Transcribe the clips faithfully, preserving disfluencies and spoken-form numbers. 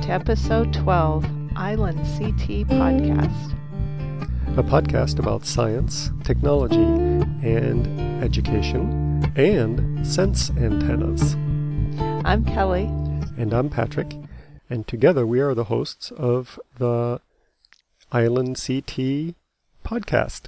to episode twelve, Island C T Podcast. A podcast about science, technology, and education, and sense antennas. I'm Kelly. And I'm Patrick. And together we are the hosts of the Island C T Podcast.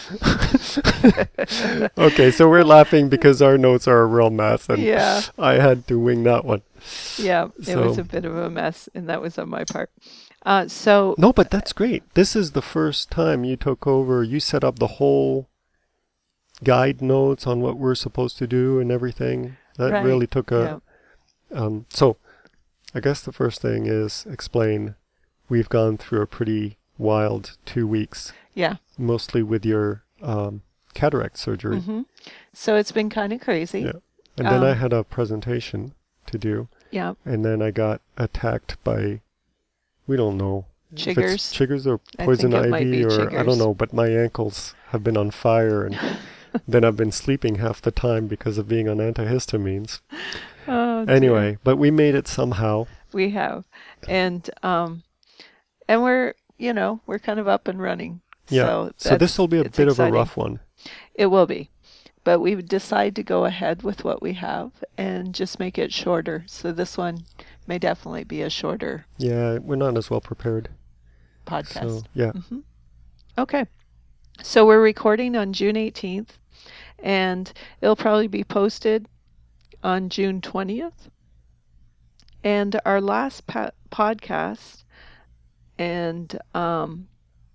Okay, so we're laughing because our notes are a real mess, and Yeah. I had to wing that one. Yeah, it So- was a bit of a mess, and that was on my part. Uh, so, No, but that's great. This is the first time you took over. You set up the whole guide notes on what we're supposed to do and everything. That Right, really took yeah. a... Um, so, I guess the first thing is explain. We've gone through a pretty wild two weeks, yeah. mostly with your um, cataract surgery. hmm So it's been kind of crazy. Yeah. And then I Um, had a presentation to do, Yeah. and then I got attacked by, we don't know. if it's Chiggers. chiggers or I poison think it might ivy, be or I chiggers. don't know, but my ankles have been on fire, and then I've been sleeping half the time because of being on antihistamines. Oh, dear. Anyway, but we made it somehow. We have. And, um, and we're, you know, we're kind of up and running. Yeah. So, So, that's- this will be a it's bit exciting. of a rough one. It will be. But we've decided to go ahead with what we have and just make it shorter. So this one may definitely be a shorter Yeah, we're not as well prepared. podcast. So, yeah. hmm Okay. So we're recording on June eighteenth, and it'll probably be posted on June twentieth. And our last pa- podcast and um,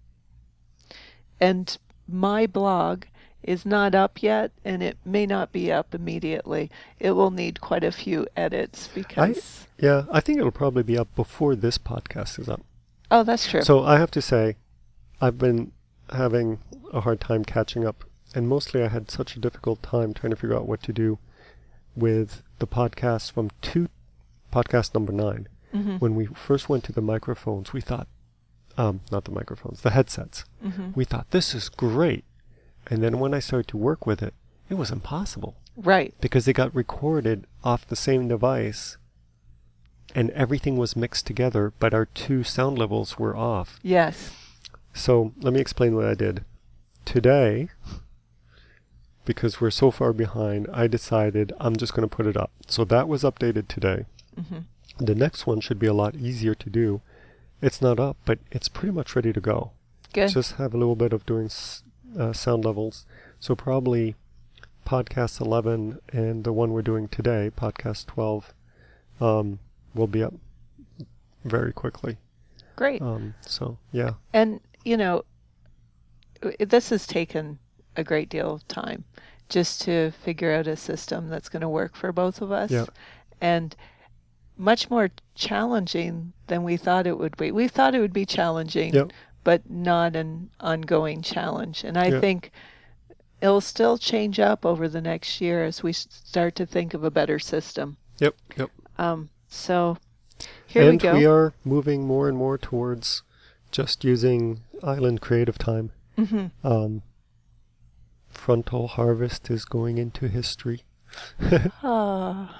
and my blog is not up yet, and it may not be up immediately. It will need quite a few edits because... Yeah, I think it'll probably be up before this podcast is up. Oh, that's true. So I have to say, I've been having a hard time catching up. And mostly I had such a difficult time trying to figure out what to do with the podcast from two, podcast number nine. hmm When we first went to the microphones, we thought, um, not the microphones, the headsets. hmm We thought, this is great. And then when I started to work with it, it was impossible. Right. Because they got recorded off the same device, and everything was mixed together, but our two sound levels were off. Yes. So let me explain what I did. Today, because we're so far behind, I decided I'm just going to put it up. So that was updated today. hmm The next one should be a lot easier to do. It's not up, but it's pretty much ready to go. Good. Just have a little bit of doing s- uh, sound levels. So probably podcast eleven and the one we're doing today, podcast twelve, um, will be up very quickly. Great. Um, so, yeah. And, you know, i- this has taken a great deal of time just to figure out a system that's going to work for both of us. Yeah. And much more challenging than we thought it would be. We thought it would be challenging, Yep. but not an ongoing challenge. And I Yeah. think it'll still change up over the next year as we s- start to think of a better system. Yep. Yep. Um, so here and we go. we are moving more and more towards just using Island Creative Time. hmm Um, Frontal Harvest is going into history. Ah.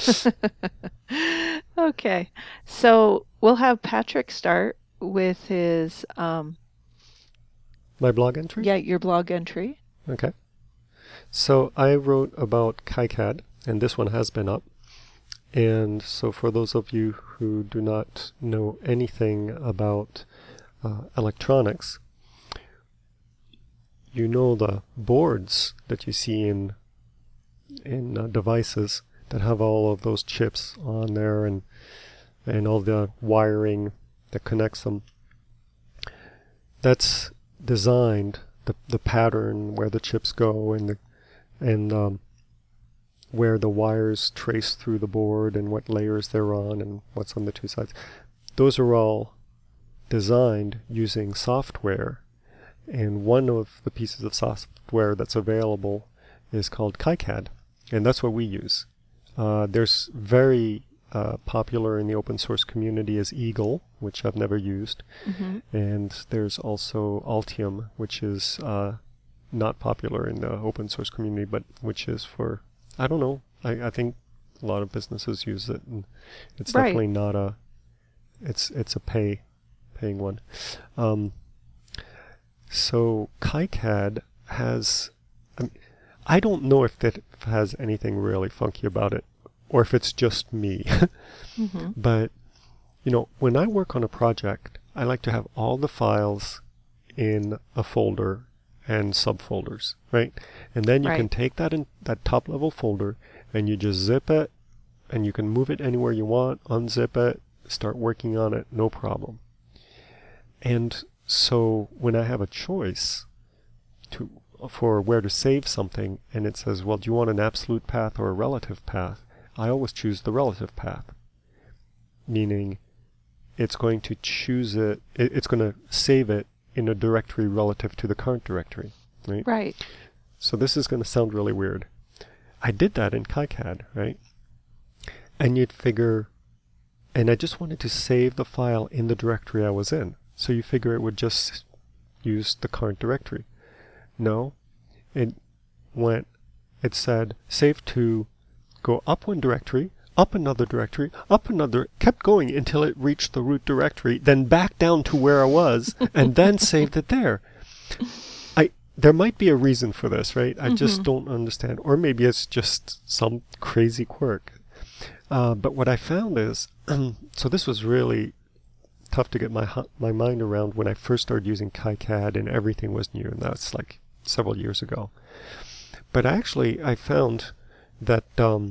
Okay. So we'll have Patrick start with his, um, My blog entry? yeah, your blog entry. Okay. So I wrote about KiCad, and this one has been up. And so for those of you who do not know anything about uh, electronics, you know the boards that you see in in uh, devices that have all of those chips on there, and and all the wiring that connects them. That's designed, the the pattern where the chips go, and the and um, where the wires trace through the board, and what layers they're on, and what's on the two sides. Those are all designed using software, and one of the pieces of software that's available is called KiCad, and that's what we use. Uh, there's very uh, popular in the open source community is Eagle, which I've never used, hmm and there's also Altium, which is uh, not popular in the open source community, but which is for, I don't know, I, I think a lot of businesses use it, and it's Right. definitely not a It's it's a pay paying one. Um, so KiCad has, I, mean, I don't know if that has anything really funky about it, or if it's just me. Mm-hmm. But you know, when I work on a project, I like to have all the files in a folder and subfolders, right? And then you Right. can take that in that top level folder and you just zip it, and you can move it anywhere you want, unzip it, start working on it, no problem. And so when I have a choice to for where to save something, and it says, well, do you want an absolute path or a relative path? I always choose the relative path, meaning it's going to choose it, it it's going to save it in a directory relative to the current directory, right? Right. So this is going to sound really weird. I did that in KiCad, right? And you'd figure, and I just wanted to save the file in the directory I was in. So you figure it would just use the current directory. No, it went, it said save to go up one directory, up another directory, up another, kept going until it reached the root directory, then back down to where I was, and then saved it there. I There might be a reason for this, right? I Mm-hmm. just don't understand. Or maybe it's just some crazy quirk. Uh, but what I found is, so this was really tough to get my hu- my mind around when I first started using KiCad and everything was new, and that's like several years ago. But actually, I found that um,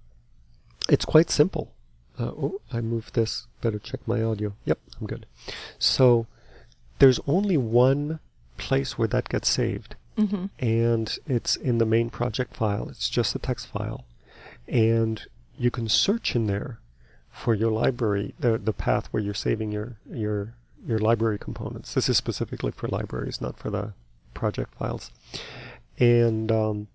it's quite simple. Uh, oh, I moved this. Better check my audio. Yep, I'm good. So there's only one place where that gets saved, Mm-hmm. and it's in the main project file. It's just a text file, and you can search in there for your library, the the path where you're saving your your your library components. This is specifically for libraries, not for the project files. And um,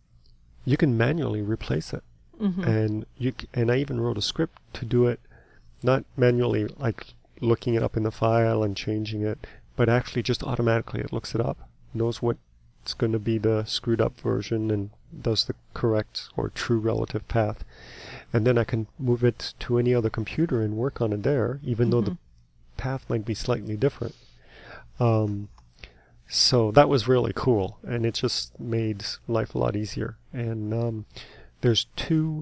you can manually replace it. Mm-hmm. And you c- and I even wrote a script to do it, not manually, like looking it up in the file and changing it, but actually just automatically it looks it up, knows what's going to be the screwed up version, and does the correct or true relative path. And then I can move it to any other computer and work on it there, even though the Mm-hmm. path might be slightly different. Um, so that was really cool, and it just made life a lot easier. And um, there's two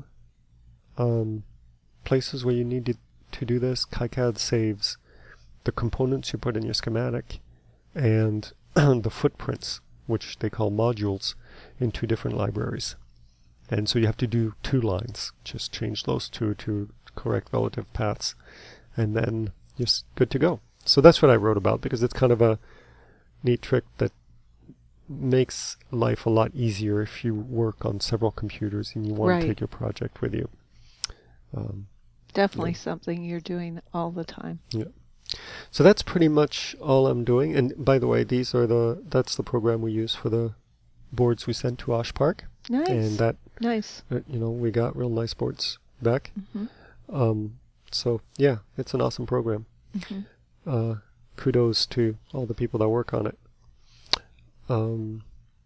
um, places where you need to, to do this. KiCad saves the components you put in your schematic and the footprints, which they call modules, in two different libraries. And so you have to do two lines. Just change those two to correct relative paths, and then you're s- good to go. So that's what I wrote about, because it's kind of a neat trick that makes life a lot easier if you work on several computers and you want Right. to take your project with you. Um, Definitely Yeah. something you're doing all the time. so that's pretty much all I'm doing. And by the way, these are the that's the program we use for the boards we sent to Osh Park, Nice. and that Nice. uh, you know we got real nice boards back. Mm-hmm. Um, so yeah, it's an awesome program. Mm-hmm. Uh, kudos to all the people that work on it. Um,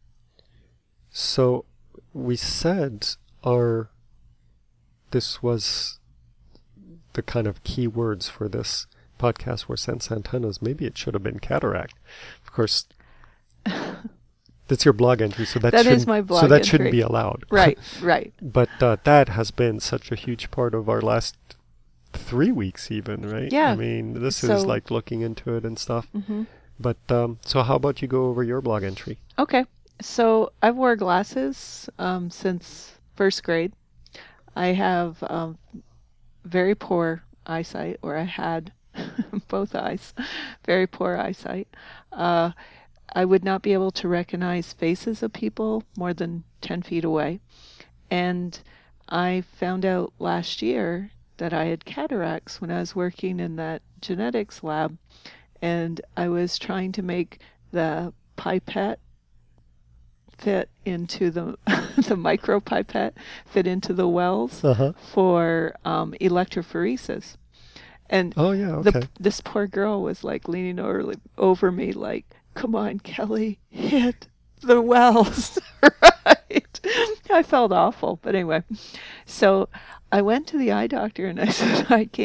so we said our this was the kind of key words for this podcast were sense antennas. Maybe it should have been cataract. Of course, that's your blog entry, so that, That is shouldn't, my so blog that shouldn't entry. be allowed. Right. Right. But uh, that has been such a huge part of our last three weeks, even, right? Yeah. I mean, this So- is like looking into it and stuff. Mm-hmm. But um, so, how about you go over your blog entry? Okay. So I've wore glasses um, since first grade. I have um, very poor eyesight, or I had both eyes, very poor eyesight. Uh, I would not be able to recognize faces of people more than ten feet away. And I found out last year that I had cataracts when I was working in that genetics lab. And I was trying to make the pipette fit into the the micro pipette fit into the wells Uh huh. for um, electrophoresis. And Oh yeah. Okay. the, this poor girl was like leaning over, over me like, come on, Kelly, hit the wells. Right? I felt awful. But anyway, so I went to the eye doctor and I said, I can't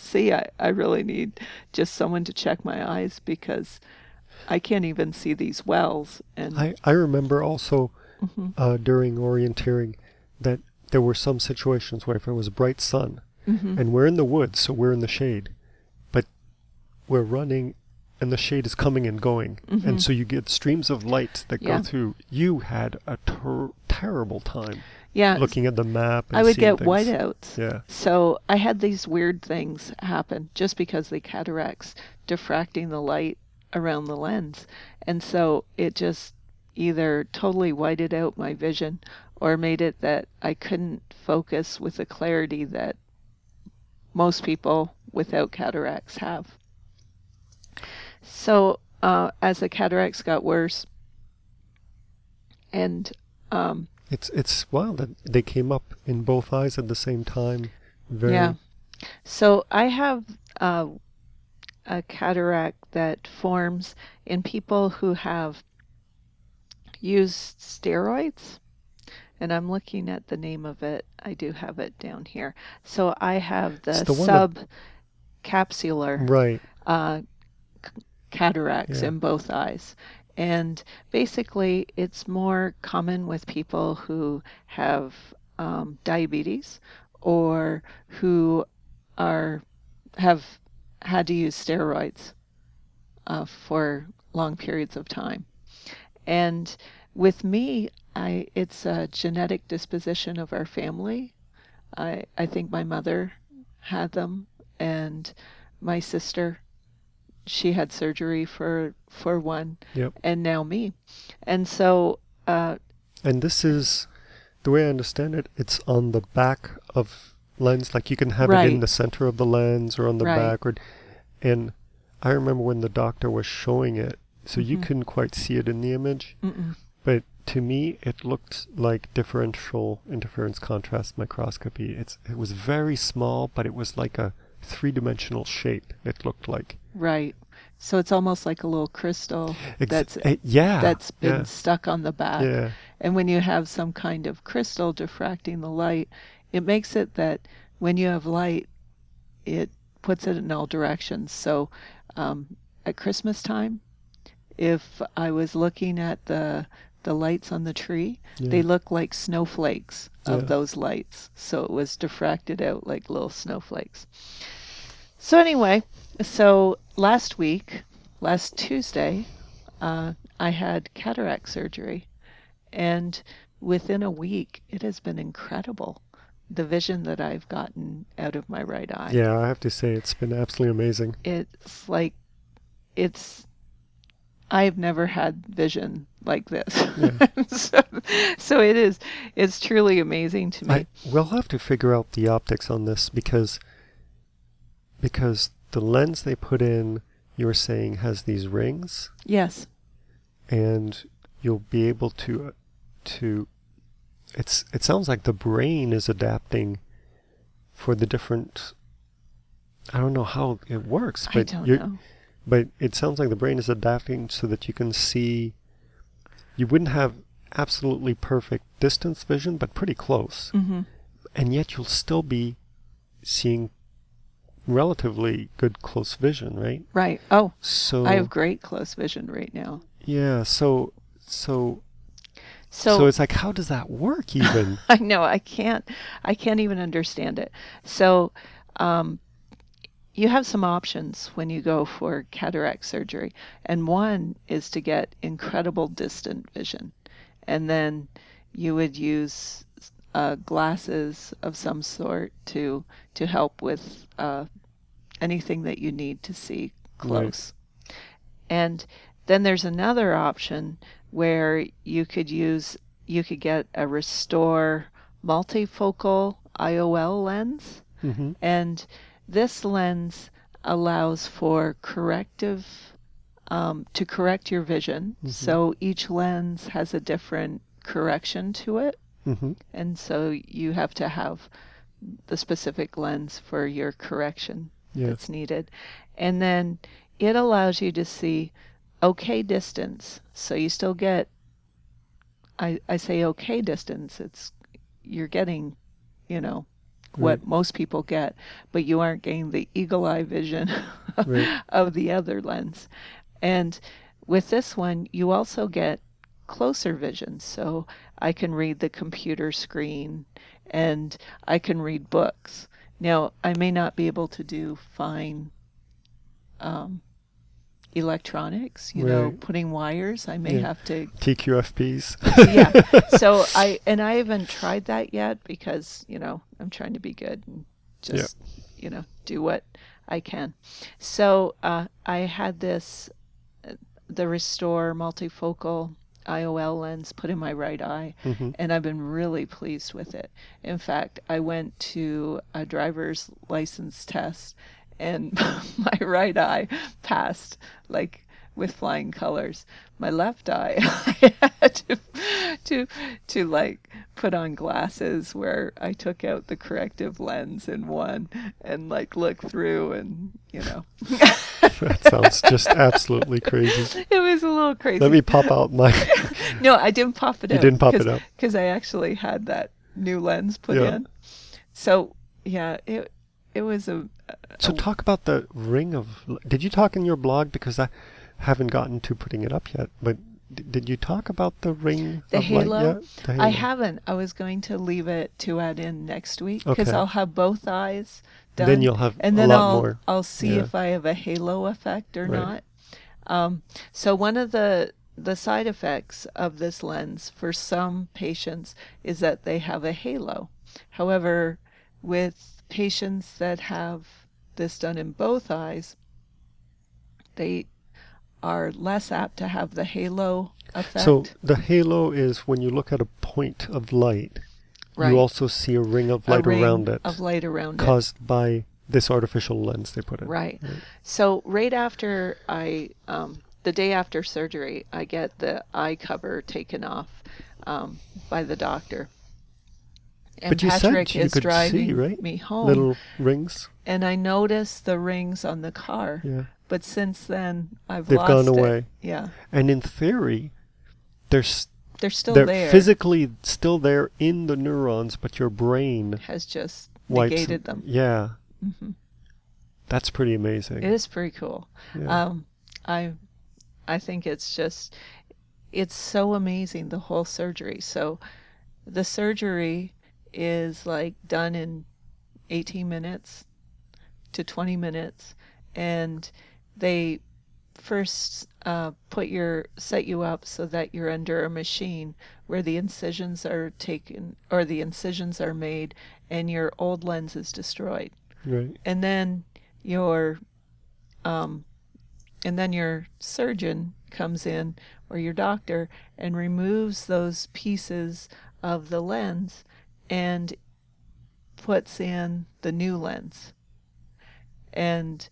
see, I, I really need just someone to check my eyes because I can't even see these wells. And I, I remember also hmm uh, during orienteering that there were some situations where if it was bright sun hmm and we're in the woods, so we're in the shade, but we're running and the shade is coming and going, hmm and so you get streams of light that yeah, go through. You had a ter- terrible time yeah, looking at the map and I would seeing get things. whiteouts. Yeah, So I had these weird things happen just because the cataracts diffracting the light around the lens. And so it just either totally whited out my vision or made it that I couldn't focus with the clarity that most people without cataracts have. So uh, as the cataracts got worse, and um, it's it's wild that they came up in both eyes at the same time. Very. yeah, so I have uh, a cataract that forms in people who have used steroids. And I'm looking at the name of it. I do have it down here. So I have It's the the one that subcapsular right. uh, cataracts Yeah. in both eyes. And basically, it's more common with people who have um, diabetes or who are have had to use steroids uh, for long periods of time. And with me, I it's a genetic disposition of our family. I I think my mother had them, and my sister, she had surgery for for one, Yep. and now me. And so, uh, And this is the way I understand it. It's on the back of lens, like you can have it in right, the center of the lens or on the right, back. Or, and I remember when the doctor was showing it, so you hmm couldn't quite see it in the image, mm-mm, but to me it looked like differential interference contrast microscopy. It's it was very small, but it was like a three-dimensional shape. It looked like. right. So it's almost like a little crystal Ex- that's eh, yeah, that's been yeah, stuck on the back. yeah, And when you have some kind of crystal diffracting the light, it makes it that when you have light, it puts it in all directions. So um, at Christmas time, if I was looking at the the lights on the tree, they yeah, look like snowflakes of yeah. those lights. So it was diffracted out like little snowflakes. So anyway, so last week, last Tuesday, uh, I had cataract surgery, and within a week, it has been incredible, the vision that I've gotten out of my right eye. Yeah, I have to say it's been absolutely amazing. It's like, it's, I've never had vision like this. Yeah. so, so it is, it's truly amazing to me. I we'll have to figure out the optics on this because because the lens they put in, you were saying, has these rings, Yes. and you'll be able to to it's it sounds like the brain is adapting for the different. I don't know how it works, I but don't you're know. but it sounds like the brain is adapting so that you can see. You wouldn't have absolutely perfect distance vision, but pretty close, hmm and yet you'll still be seeing relatively good close vision, right? Right. Oh, So I have great close vision right now. yeah, so so So, so it's like, how does that work even? I know I can't I can't even understand it. So um, you have some options when you go for cataract surgery, and one is to get incredible distant vision, and then you would use uh, glasses of some sort to to help with uh, anything that you need to see Right. close. And then there's another option where you could use you could get a Restore multifocal I O L lens, Mm-hmm. and this lens allows for corrective um, to correct your vision. Mm-hmm. So each lens has a different correction to it, Mm-hmm. and so you have to have the specific lens for your correction Yeah. that's needed. And then it allows you to see okay distance. So you still get, I, I say okay distance, it's, you're getting, you know, what Right. most people get, but you aren't getting the eagle eye vision Right. of the other lens. And with this one, you also get closer vision. So I can read the computer screen and I can read books. Now, I may not be able to do fine um, electronics, you know, Right. putting wires. I may Yeah. have to, T Q F Ps. yeah. So I, and I haven't tried that yet because, you know, I'm trying to be good and just, you know, do what I can. So uh, I had this, uh, the Restore multifocal I O L lens put in my right eye, hmm and I've been really pleased with it. In fact, I went to a driver's license test, and my right eye passed like with flying colors. My left eye, I had to, to, to like put on glasses where I took out the corrective lens in one and like look through and, you know. That sounds just absolutely crazy. It was a little crazy. Let me pop out my. No, I didn't pop it You out. didn't pop it out. Because I actually had that new lens put Yeah. in. So, yeah, it it was a... a So talk about the ring of. Did you talk in your blog? Because I haven't gotten to putting it up yet. But d- did you talk about the ring The of halo? light yet? The I halo. haven't. I was going to leave it to add in next week because Okay. I'll have both eyes done. Then you'll have and a then lot I'll, more. I'll see Yeah. if I have a halo effect or Right. not. Um, so one of the the side effects of this lens for some patients is that they have a halo. However, with patients that have this done in both eyes, they are less apt to have the halo effect. So the halo is when you look at a point of light, right. you also see a ring of A light ring around it, of light around it. caused by this artificial lens they put in. Right. So right after I, um, the day after surgery, I get the eye cover taken off um, by the doctor. And But you Patrick said you is could driving see, right? me home, Little rings. and I noticed the rings on the car. Yeah. But since then, I've They've lost gone it. away. Yeah, And in theory, they're s- they're still they're there. physically still there in the neurons, but your brain Has just wipes negated them. Yeah. hmm That's pretty amazing. It is pretty cool. Yeah. Um, I, I think it's just, it's so amazing, the whole surgery. So, the surgery is like done in eighteen minutes to twenty minutes, and they first uh, put your set you up so that you're under a machine where the incisions are taken or the incisions are made and your old lens is destroyed, Right. and then your um, and then your surgeon comes in or your doctor and removes those pieces of the lens and puts in the new lens. And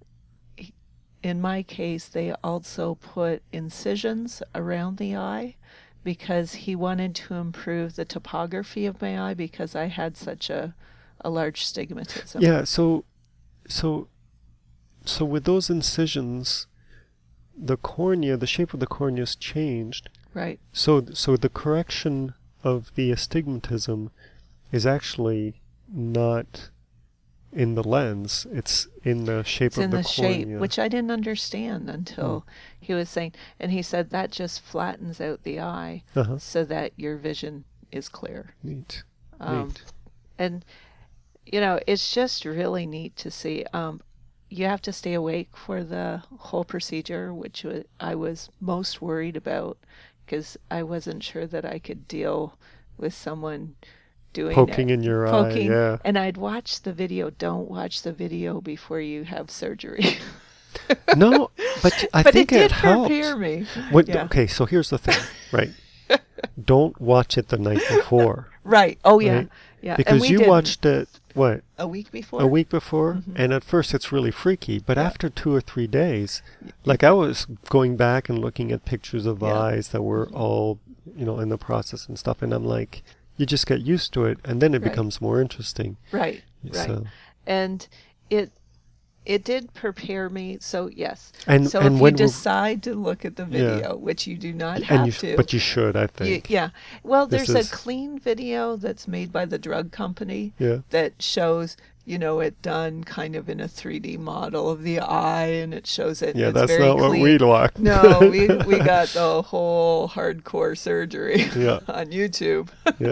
in my case, they also put incisions around the eye because he wanted to improve the topography of my eye because I had such a, a large stigmatism. Yeah, so so so with those incisions, the cornea, the shape of the cornea is changed. Right. So so the correction of the astigmatism is actually not in the lens, it's in the shape It's of in the, the shape, cornea. which I didn't understand until he was saying, and he said that just flattens out the eye Uh-huh. so that your vision is clear. Neat. Um, Neat. and you know, it's just really neat to see. Um, you have to stay awake for the whole procedure, which wa- I was most worried about because I wasn't sure that I could deal with someone doing Poking it. in your Poking, eye, yeah. and I'd watch the video. Don't watch the video before you have surgery. No, but I but think it did it helped. prepare me. When- Yeah. Okay, so here's the thing, right? Don't watch it the night before. Right. Oh yeah. Right? Yeah. and Because we you didn't. watched it, what, a week before. a week before? Mhm. And at first it's really freaky, but Yeah. after two or three days, like I was going back and looking at pictures of Yeah. eyes that were all, you know, in the process and stuff, and I'm like, you just get used to it, and then it Right. becomes more interesting. Right. Right. So, And it it did prepare me. So yes. And So and if you when we're- decide to look at the Yeah. video, which you do not and have you, sh- to, but you should, I you, think. yeah. Well, This there's a is- clean video that's made by the drug company Yeah. that shows, you know, it done kind of in a three D model of the eye, and it shows it. Yeah, it's that's very not what clean. we'd like. No, we we got the whole hardcore surgery Yeah. on YouTube. Yeah.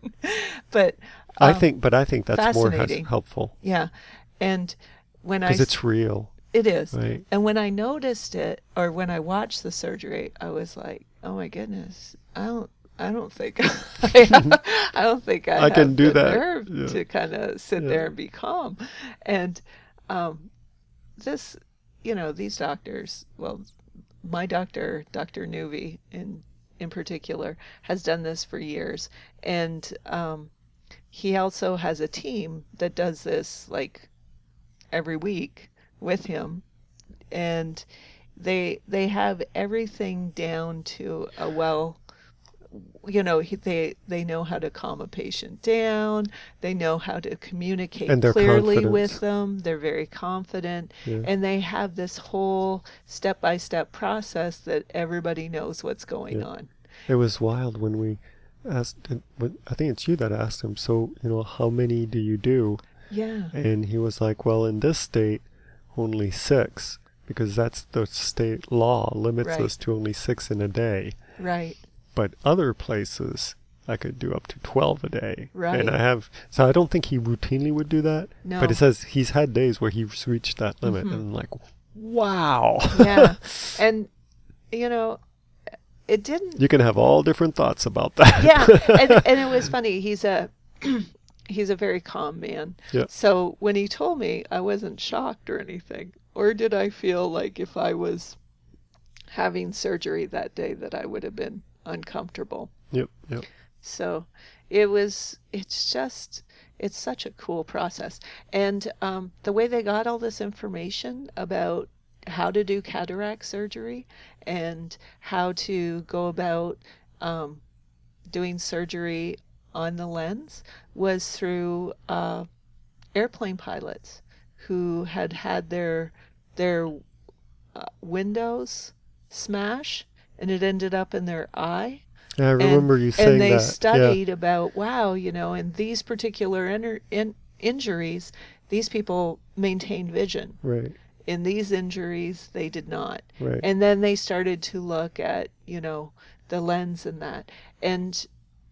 But I um, think, but I think that's more has- fascinating. helpful yeah, and when I because s- it's real, it is, right? and when I noticed it, or when I watched the surgery, I was like, oh my goodness, I don't. I don't think I, I don't think I, I have can do the that. nerve Yeah. to kind of sit Yeah. there and be calm. And um, this, you know, these doctors, well, my doctor, Doctor Nuvi in in particular, has done this for years, and um, he also has a team that does this like every week with him, and they they have everything down to a well. You know, he, they they know how to calm a patient down. They know how to communicate And they're clearly confident. with them. They're very confident, Yeah. and they have this whole step-by-step process that everybody knows what's going Yeah. on. It was wild when we asked. I think it's you that asked him. So you know, how many do you do? Yeah, And he was like, well, in this state, only six, because that's the state law limits Right. us to only six in a day. right, But other places, I could do up to twelve a day. Right. And I have, so I don't think he routinely would do that. No. But it says he's had days where he's reached that limit. Mhm. And I'm like, wow. yeah, and you know, it didn't. You can have all different thoughts about that. Yeah, and, and it was funny. He's a he's a very calm man. Yeah. So when he told me, I wasn't shocked or anything, or did I feel like if I was having surgery that day that I would have been uncomfortable. Yep, yep. So it was. It's just. It's such a cool process, and um, the way they got all this information about how to do cataract surgery and how to go about um, doing surgery on the lens was through uh, airplane pilots who had had their their uh, windows smash, and it ended up in their eye. Yeah, I remember and, you saying and they that. studied about, wow, you know, in these particular in, in, injuries, these people maintained vision. Yeah, right, In these injuries, they did not. right. And then they started to look at, you know, the lens and that. And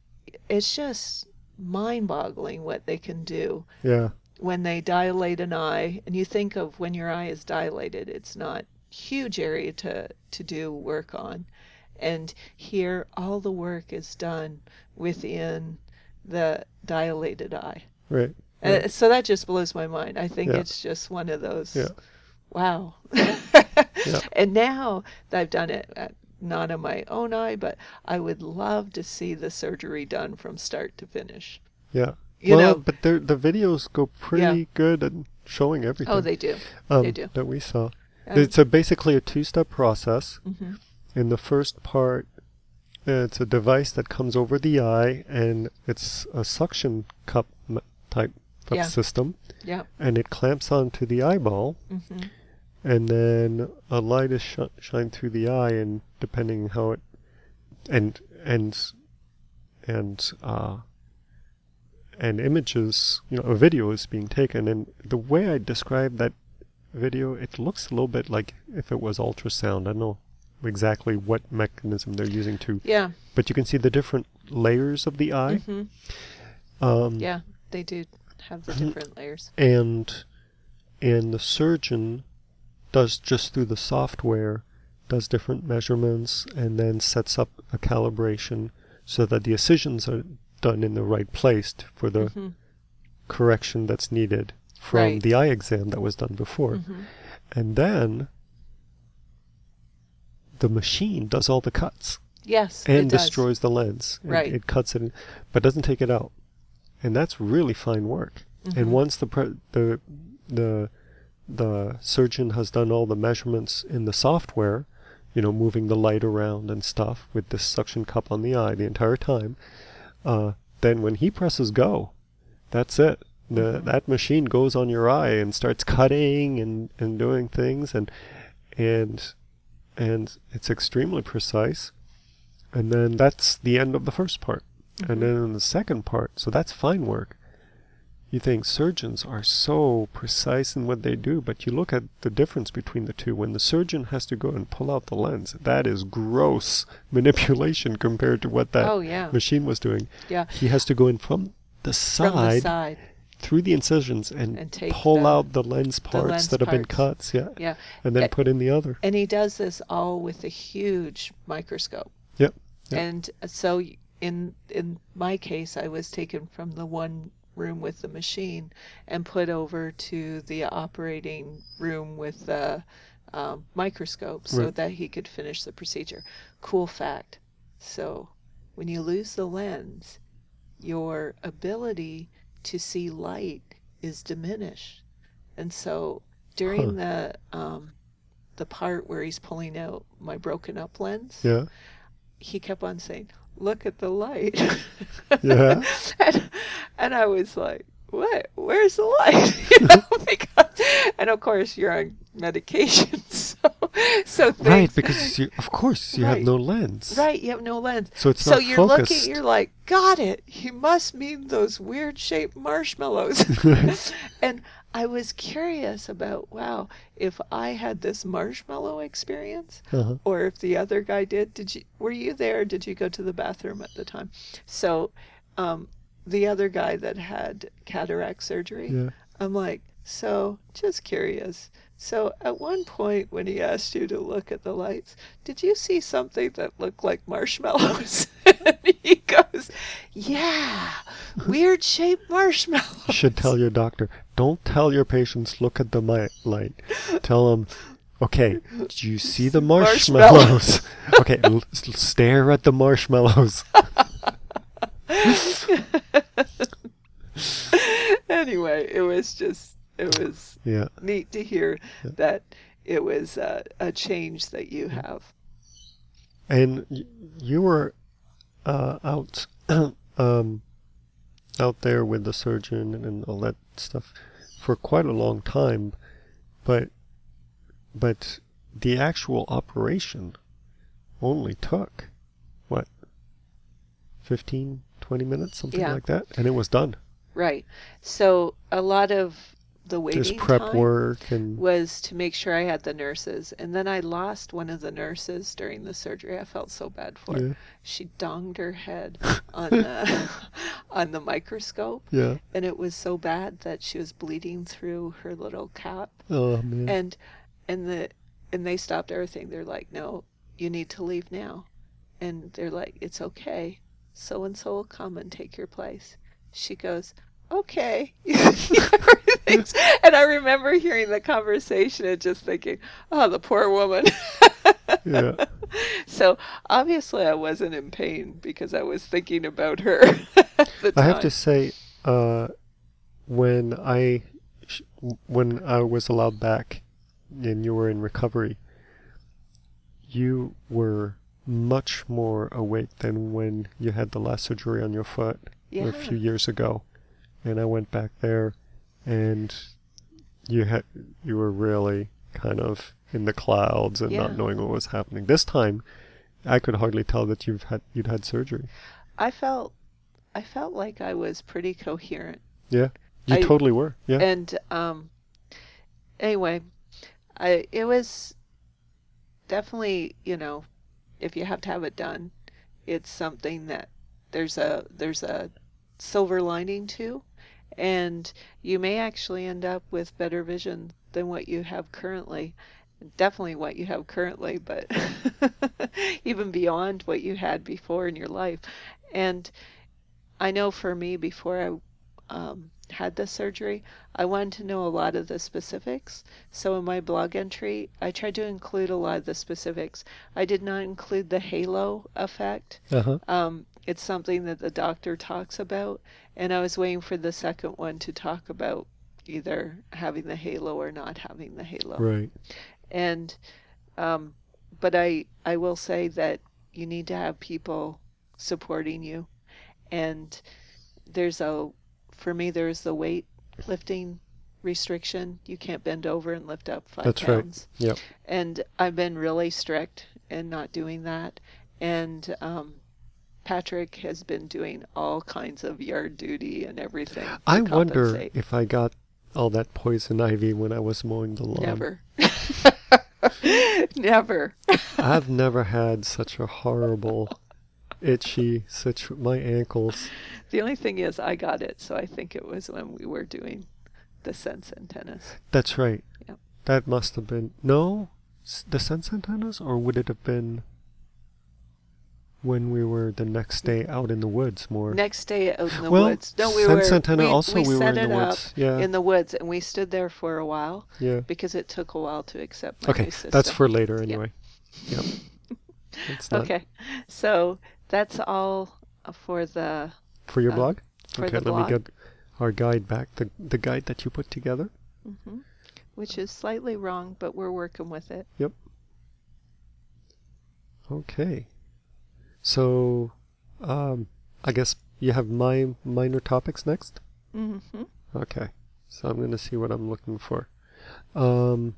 it's just mind-boggling what they can do Yeah, when they dilate an eye. And you think of when your eye is dilated, it's not huge area to, to do work on. And here, all the work is done within the dilated eye. right. Uh, right. so that just blows my mind. I think Yeah. it's just one of those, Yeah. wow. Yeah. And now that I've done it, uh, not on my own eye, but I would love to see the surgery done from start to finish. Yeah. You well, know, but they're- the videos go pretty good at showing everything. oh, they do. um, they do. That we saw. Um, It's a, basically a two-step process. mhm. In the first part, uh, it's a device that comes over the eye, and it's a suction cup m- type of Yeah. system, Yeah. and it clamps onto the eyeball, hmm and then a light is sh- shined through the eye, and depending how it, and and and uh, and images, you know, a video is being taken, and the way I describe that video, it looks a little bit like if it was ultrasound. I don't know exactly what mechanism they're using to, Yeah. but you can see the different layers of the eye. hmm Um, Yeah. They do have the different layers. and and the surgeon does just through the software does different measurements and then sets up a calibration so that the incisions are done in the right place t- for the hmm correction that's needed from Right. the eye exam that was done before. hmm And then the machine does all the cuts Yes. and it does. destroys the lens. It- Right. It, cuts it, in, but doesn't take it out. And that's really fine work. Mhm. And once the pre- the the the surgeon has done all the measurements in the software, you know, moving the light around and stuff with this suction cup on the eye the entire time, uh, then when he presses go, that's it. The Mhm. that machine goes on your eye and starts cutting and, and doing things, and and and it's extremely precise. And then that's the end of the first part. And Mhm. then in the second part, so that's fine work. You think surgeons are so precise in what they do, but you look at the difference between the two. When the surgeon has to go and pull out the lens, that is gross manipulation compared to what that Oh yeah. machine was doing. Yeah. He has to go in from the From the side side through the incisions and, and take pull the out the lens the parts lens that have been parts. cut, yeah, Yeah. and then A- put in the other. And he does this all with a huge microscope. Yep. Yep. And so y- in in my case, I was taken from the one room with the machine and put over to the operating room with the um, microscope so Right. that he could finish the procedure. Cool fact. So when you lose the lens, your ability to see light is diminished. And so Huh. during the um, the part where he's pulling out my broken up lens, Yeah. he kept on saying, "Look at the light." Yeah. and, and I was like, "What? Where's the light?" you know, because, and of course you're on medication, so so Right, things. because you, of course you have Right, no lens. right. You have no lens, So it's so not you're looking. focused. You're like, "Got it. He must mean those weird shaped marshmallows." And I was curious about, wow, if I had this marshmallow experience, Uh-huh. or if the other guy did. Did you were you there? Or did you go to the bathroom at the time? So, um, the other guy that had cataract surgery, Yeah. I'm like, so just curious. So at one point when he asked you to look at the lights, did you see something that looked like marshmallows? And he goes, yeah, weird shaped marshmallows. You should tell your doctor, don't tell your patients, look at the mi- light. Tell them, okay, did you see the marshmallows? Okay, l- s- stare at the marshmallows. Anyway, it was just, it was Yeah. neat to hear Yeah. that it was uh, a change that you have. And y- you were uh, out um, out there with the surgeon and all that stuff for quite a long time, but but the actual operation only took what, fifteen, twenty minutes, something Yeah, like that, and it was done. right. So a lot of the There's waiting prep time work and was to make sure I had the nurses. And then I lost one of the nurses during the surgery. I felt so bad for her. yeah, She donged her head on the on the microscope, yeah. and it was so bad that she was bleeding through her little cap. Oh man. And and the and they stopped everything. They're like, "No, you need to leave now." And they're like, "It's okay. So and so will come and take your place." She goes, "Okay." Everything's- and I remember hearing the conversation and just thinking, "Oh, the poor woman." Yeah. So obviously I wasn't in pain because I was thinking about her at the I have to time. say, uh, when I sh- when I was allowed back and you were in recovery, you were much more awake than when you had the last surgery on your foot Yeah. a few years ago. And I went back there, and you had you were really kind of in the clouds and not Yeah. knowing what was happening. This time, I could hardly tell that you've had you'd had surgery. I felt I felt like I was pretty coherent. Yeah, you I totally were. Yeah, and um anyway, I it was definitely, you know, if you have to have it done, it's something that there's a there's a silver lining to, and you may actually end up with better vision than what you have currently. Definitely what you have currently, but even beyond what you had before in your life. And I know for me, before I um, had the surgery, I wanted to know a lot of the specifics. So in my blog entry, I tried to include a lot of the specifics. I did not include the halo effect. uh huh, Um, it's something that the doctor talks about, and I was waiting for the second one to talk about either having the halo or not having the halo. right. And um, but I I will say that you need to have people supporting you, and there's a for me there's the weight lifting restriction. You can't bend over and lift up five That's right. pounds. Yep. And I've been really strict in not doing that. And um, Patrick has been doing all kinds of yard duty and everything to I wonder compensate. if I got all that poison ivy when I was mowing the lawn. Never. Never. I've never had such a horrible, itchy, such my ankles. The only thing is I got it, so I think it was when we were doing the sense antennas. That's right. Yep. That must have been, no, s- the sense antennas, or would it have been when we were the next day out in the woods more? Next day out in the well, woods. No, we sense were antenna we, also we, we, were set in it the up woods. Yeah. in the woods, and we stood there for a while Yeah. because it took a while to accept my Okay, new system. that's for later anyway. Yep. It's not Okay, so that's all for the for your uh, blog. for Okay, the let blog, me get our guide back. The the guide that you put together. hmm which is slightly wrong, but we're working with it. Yep. Okay. So, um, I guess you have my minor topics next. hmm Okay. So I'm going to see what I'm looking for. Um,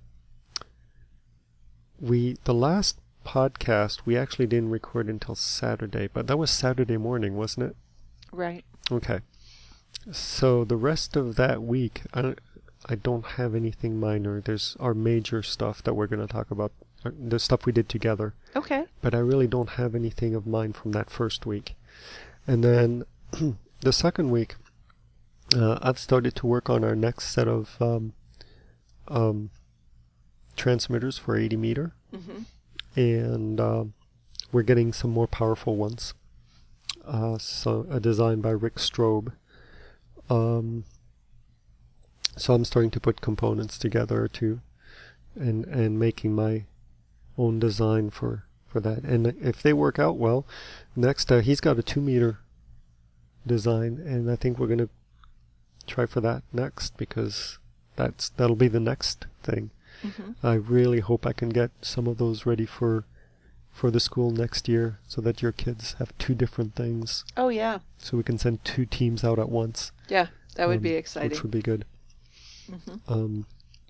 we the last podcast we actually didn't record until Saturday, but that was Saturday morning, wasn't it? Right. Okay. So the rest of that week, I don't, I don't have anything minor. There's our major stuff that we're going to talk about, uh, the stuff we did together. Okay. But I really don't have anything of mine from that first week. And then the second week, uh, I've started to work on our next set of um, um, transmitters for eighty meter. hmm And um, we're getting some more powerful ones. Uh, so a design by Rick Strobe. Um, so I'm starting to put components together too, and and making my own design for for that. And if they work out well, next uh, he's got a two meter design, and I think we're gonna try for that next because that's that'll be the next thing. hmm I really hope I can get some of those ready for for the school next year so that your kids have two different things, Oh yeah, so we can send two teams out at once. yeah, that would um, be exciting. Which would be good. hmm Um,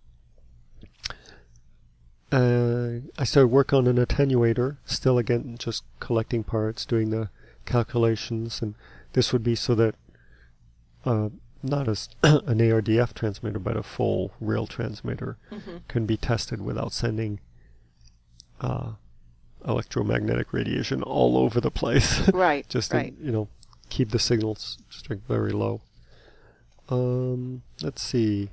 uh, I started work on an attenuator, still again just collecting parts, doing the calculations, and this would be so that uh, not as an A R D F transmitter, but a full real transmitter hmm can be tested without sending uh, electromagnetic radiation all over the place. Right. Just to, right. you know, keep the signals strength very low. Um, let's see.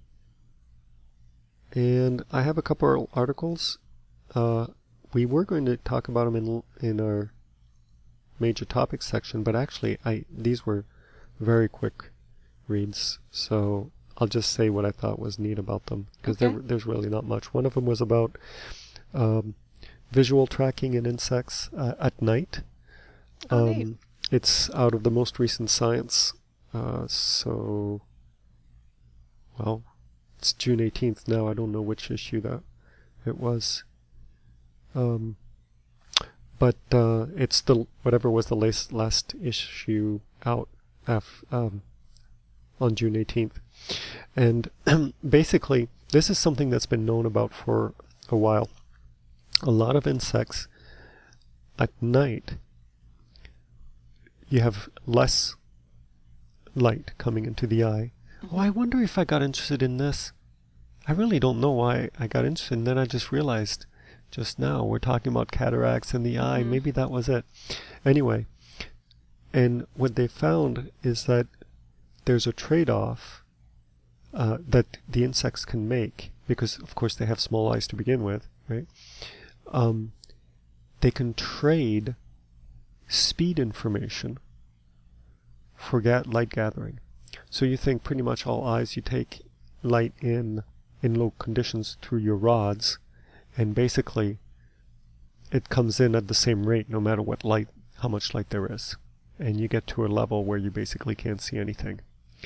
And I have a couple of articles. Uh, we were going to talk about them in in our major topics section, but actually, I these were very quick reads, so I'll just say what I thought was neat about them because Okay. there, there's really not much. One of them was about um, visual tracking in insects uh, at night. Oh, Um, neat. it's out of the most recent Science, uh, so well, it's June eighteenth now. I don't know which issue that it was. Um, but uh, it's the whatever was the last last issue out af, um, on June eighteenth, and basically this is something that's been known about for a while. A lot of insects at night, you have less light coming into the eye. Oh, I wonder if I got interested in this. I really don't know why I got interested, and then I just realized just now we're talking about cataracts in the eye. Mhm. Maybe that was it. Anyway, and what they found is that there's a trade-off uh, that the insects can make, because of course they have small eyes to begin with, right? Um, they can trade speed information for ga- light gathering. So you think pretty much all eyes, you take light in in low conditions through your rods, and basically it comes in at the same rate no matter what light, how much light there is, and you get to a level where you basically can't see anything.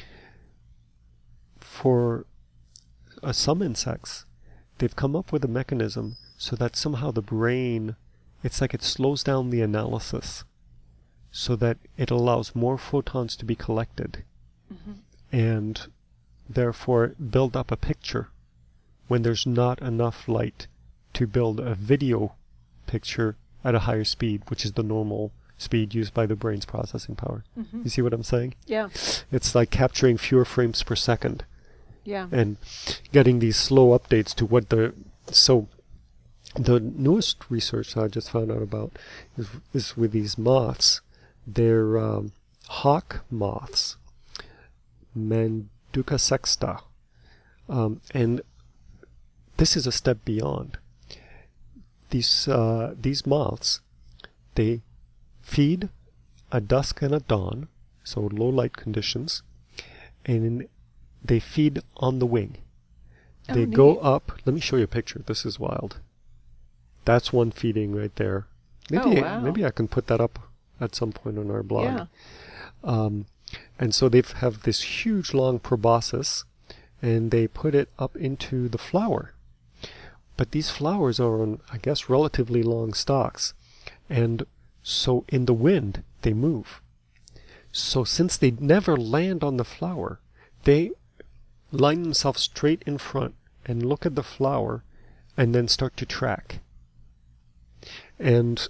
For uh, some insects, they've come up with a mechanism so that somehow the brain, it's like it slows down the analysis so that it allows more photons to be collected, hmm and therefore build up a picture when there's not enough light to build a video picture at a higher speed, which is the normal speed used by the brain's processing power. Mm-hmm. You see what I'm saying? Yeah. It's like capturing fewer frames per second Yeah. and getting these slow updates to what the... So the newest research I just found out about is, is with these moths. They're um, hawk moths, Manduca sexta. Um, and this is a step beyond. These uh, these moths, they feed at dusk and at dawn, so low light conditions, and they feed on the wing. Oh, They go neat. up. Let me show you a picture. This is wild. That's one feeding right there. Maybe Oh, wow. maybe I can put that up at some point on our blog. Yeah. Um, and so they have this huge long proboscis, and they put it up into the flower. But these flowers are on, I guess, relatively long stalks. And so in the wind, they move. So since they never land on the flower, they line themselves straight in front and look at the flower and then start to track. And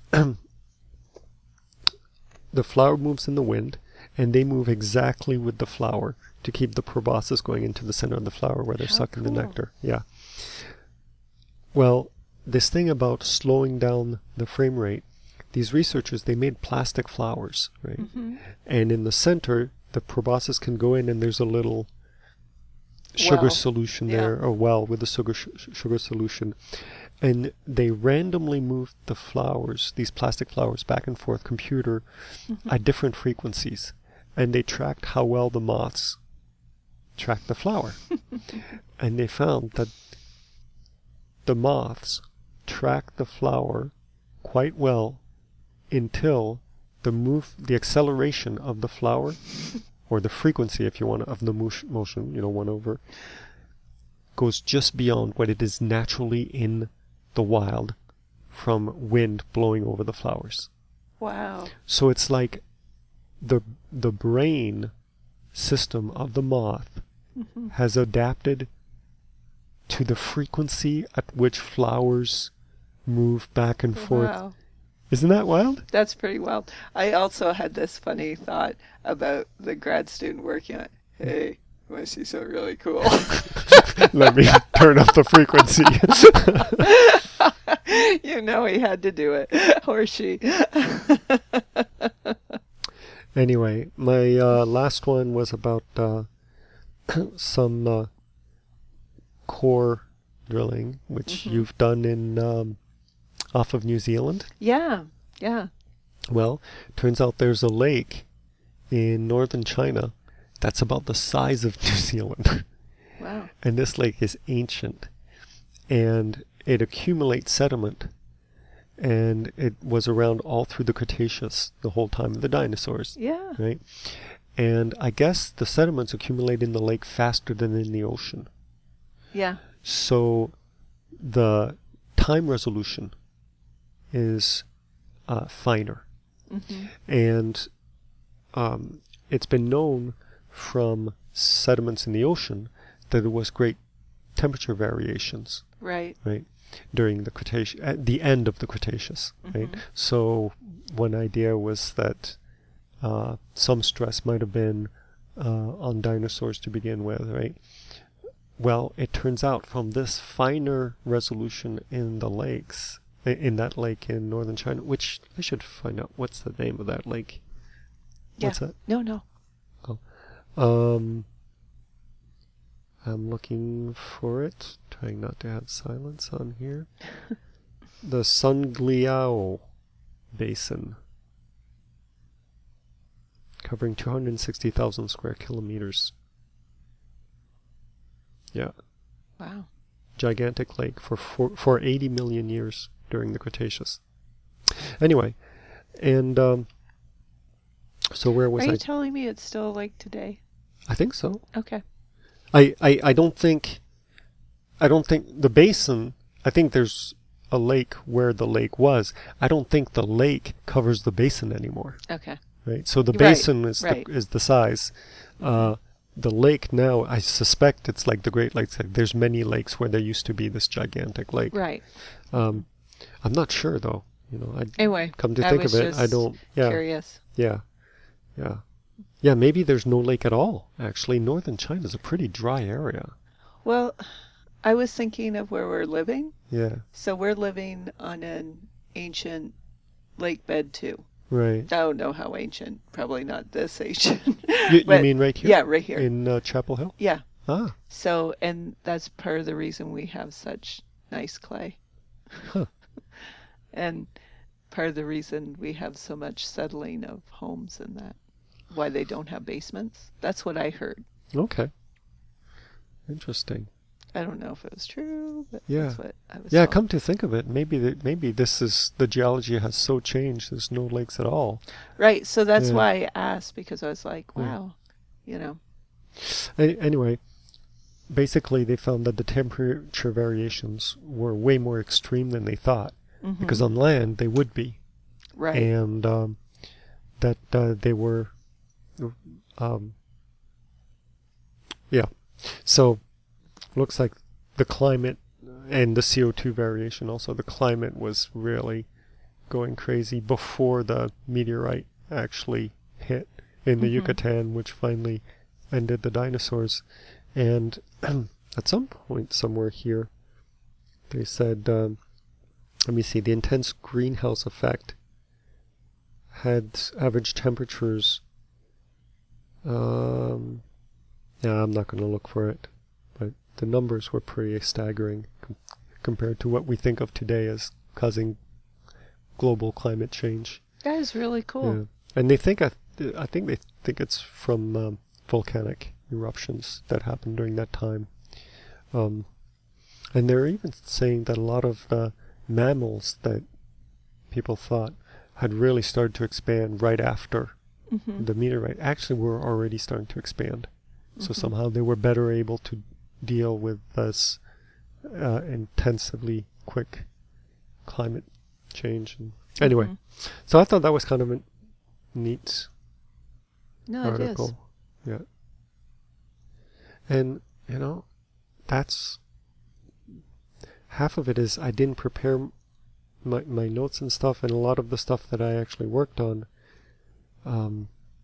the flower moves in the wind, and they move exactly with the flower to keep the proboscis going into the center of the flower where they're How sucking the cool. nectar. Yeah. Well, this thing about slowing down the frame rate, these researchers, they made plastic flowers, right? Mm-hmm. And in the center, the proboscis can go in, and there's a little sugar Well, solution yeah. there, or well with a sugar sh- sugar solution. And they randomly moved the flowers, these plastic flowers, back and forth, computer, Mm-hmm. at different frequencies. And they tracked how well the moths tracked the flower. And they found that the moths track the flower quite well until the move, the acceleration of the flower, or the frequency, if you want, of the mo- motion, you know, one over, goes just beyond what it is naturally in the wild from wind blowing over the flowers. Wow. So it's like the the brain system of the moth Mm-hmm. has adapted to the frequency at which flowers move back and forth. Wow. Isn't that wild? That's pretty wild. I also had this funny thought about the grad student working on it. Hey, you want to see something really cool? Let me turn up the frequency. You know he had to do it, or she. Anyway, my uh, last one was about uh, some uh, core drilling, which Mhm. you've done in um, off of New Zealand. Yeah, yeah. Well, turns out there's a lake in northern China that's about the size of New Zealand. Wow. And this lake is ancient, and it accumulates sediment, and it was around all through the Cretaceous, the whole time of the dinosaurs, Yeah. right? And I guess the sediments accumulate in the lake faster than in the ocean. Yeah. So the time resolution is uh, finer. Mm-hmm. And um, it's been known from sediments in the ocean that there was great temperature variations, Right. right, during the Cretaceous, at the end of the Cretaceous, right? Mhm. So one idea was that uh, some stress might have been uh, on dinosaurs to begin with, right? Well, it turns out from this finer resolution in the lakes, i- in that lake in northern China, which I should find out what's the name of that lake. What's that? No, no. Um, I'm looking for it, trying not to have silence on here. The Sungliao Basin, covering two hundred sixty thousand square kilometers. Yeah, Wow. gigantic lake for, for for eighty million years during the Cretaceous. Anyway, and um, so where was Are I? you telling me it's still like today? I think so. Okay. I, I, I don't think I don't think the basin, I think there's a lake where the lake was. I don't think the lake covers the basin anymore, Okay. right? So the Right, basin is right. the, is the size. Uh, the lake now, I suspect it's like the Great Lakes. Like there's many lakes where there used to be this gigantic lake. Right. Um, I'm not sure though. You know, I Anyway, come to I think was of it, I just don't. Yeah, curious. yeah, yeah, yeah. Maybe there's no lake at all. Actually, northern China's a pretty dry area. Well, I was thinking of where we're living. Yeah. So we're living on an ancient lake bed too. Right. I don't know how ancient. Probably not this ancient. You, you But mean right here? yeah, right here. In uh, Chapel Hill? Yeah. Ah. So, and that's part of the reason we have such nice clay. Huh. And part of the reason we have so much settling of homes and that. Why they don't have basements. That's what I heard. Okay. Interesting. I don't know if it was true, but Yeah. that's what I was Yeah, told. come to think of it, maybe that maybe this is the geology has so changed. There's no lakes at all. Right. So that's Yeah. why I asked, because I was like, Yeah. wow, you know. A- anyway, basically they found that the temperature variations were way more extreme than they thought, Mhm. because on land they would be, Right. and um, that uh, they were, um, yeah. So looks like the climate and the C O two variation also. The climate was really going crazy before the meteorite actually hit in the Mhm. Yucatan, which finally ended the dinosaurs. And at some point somewhere here, they said, um, let me see, the intense greenhouse effect had average temperatures. Um, yeah, I'm not going to look for it, but the numbers were pretty staggering com- compared to what we think of today as causing global climate change. That is really cool. Yeah. And they think, I, th- I think they think it's from um, volcanic eruptions that happened during that time. Um, and they're even saying that a lot of uh, mammals that people thought had really started to expand right after Mhm. the meteorite actually were already starting to expand. So Mhm. somehow they were better able to deal with this uh, intensively quick climate change. And anyway, Mhm. so I thought that was kind of a neat No, it is. article. Yeah. And, you know, that's half of it is I didn't prepare my, my notes and stuff, and a lot of the stuff that I actually worked on, um,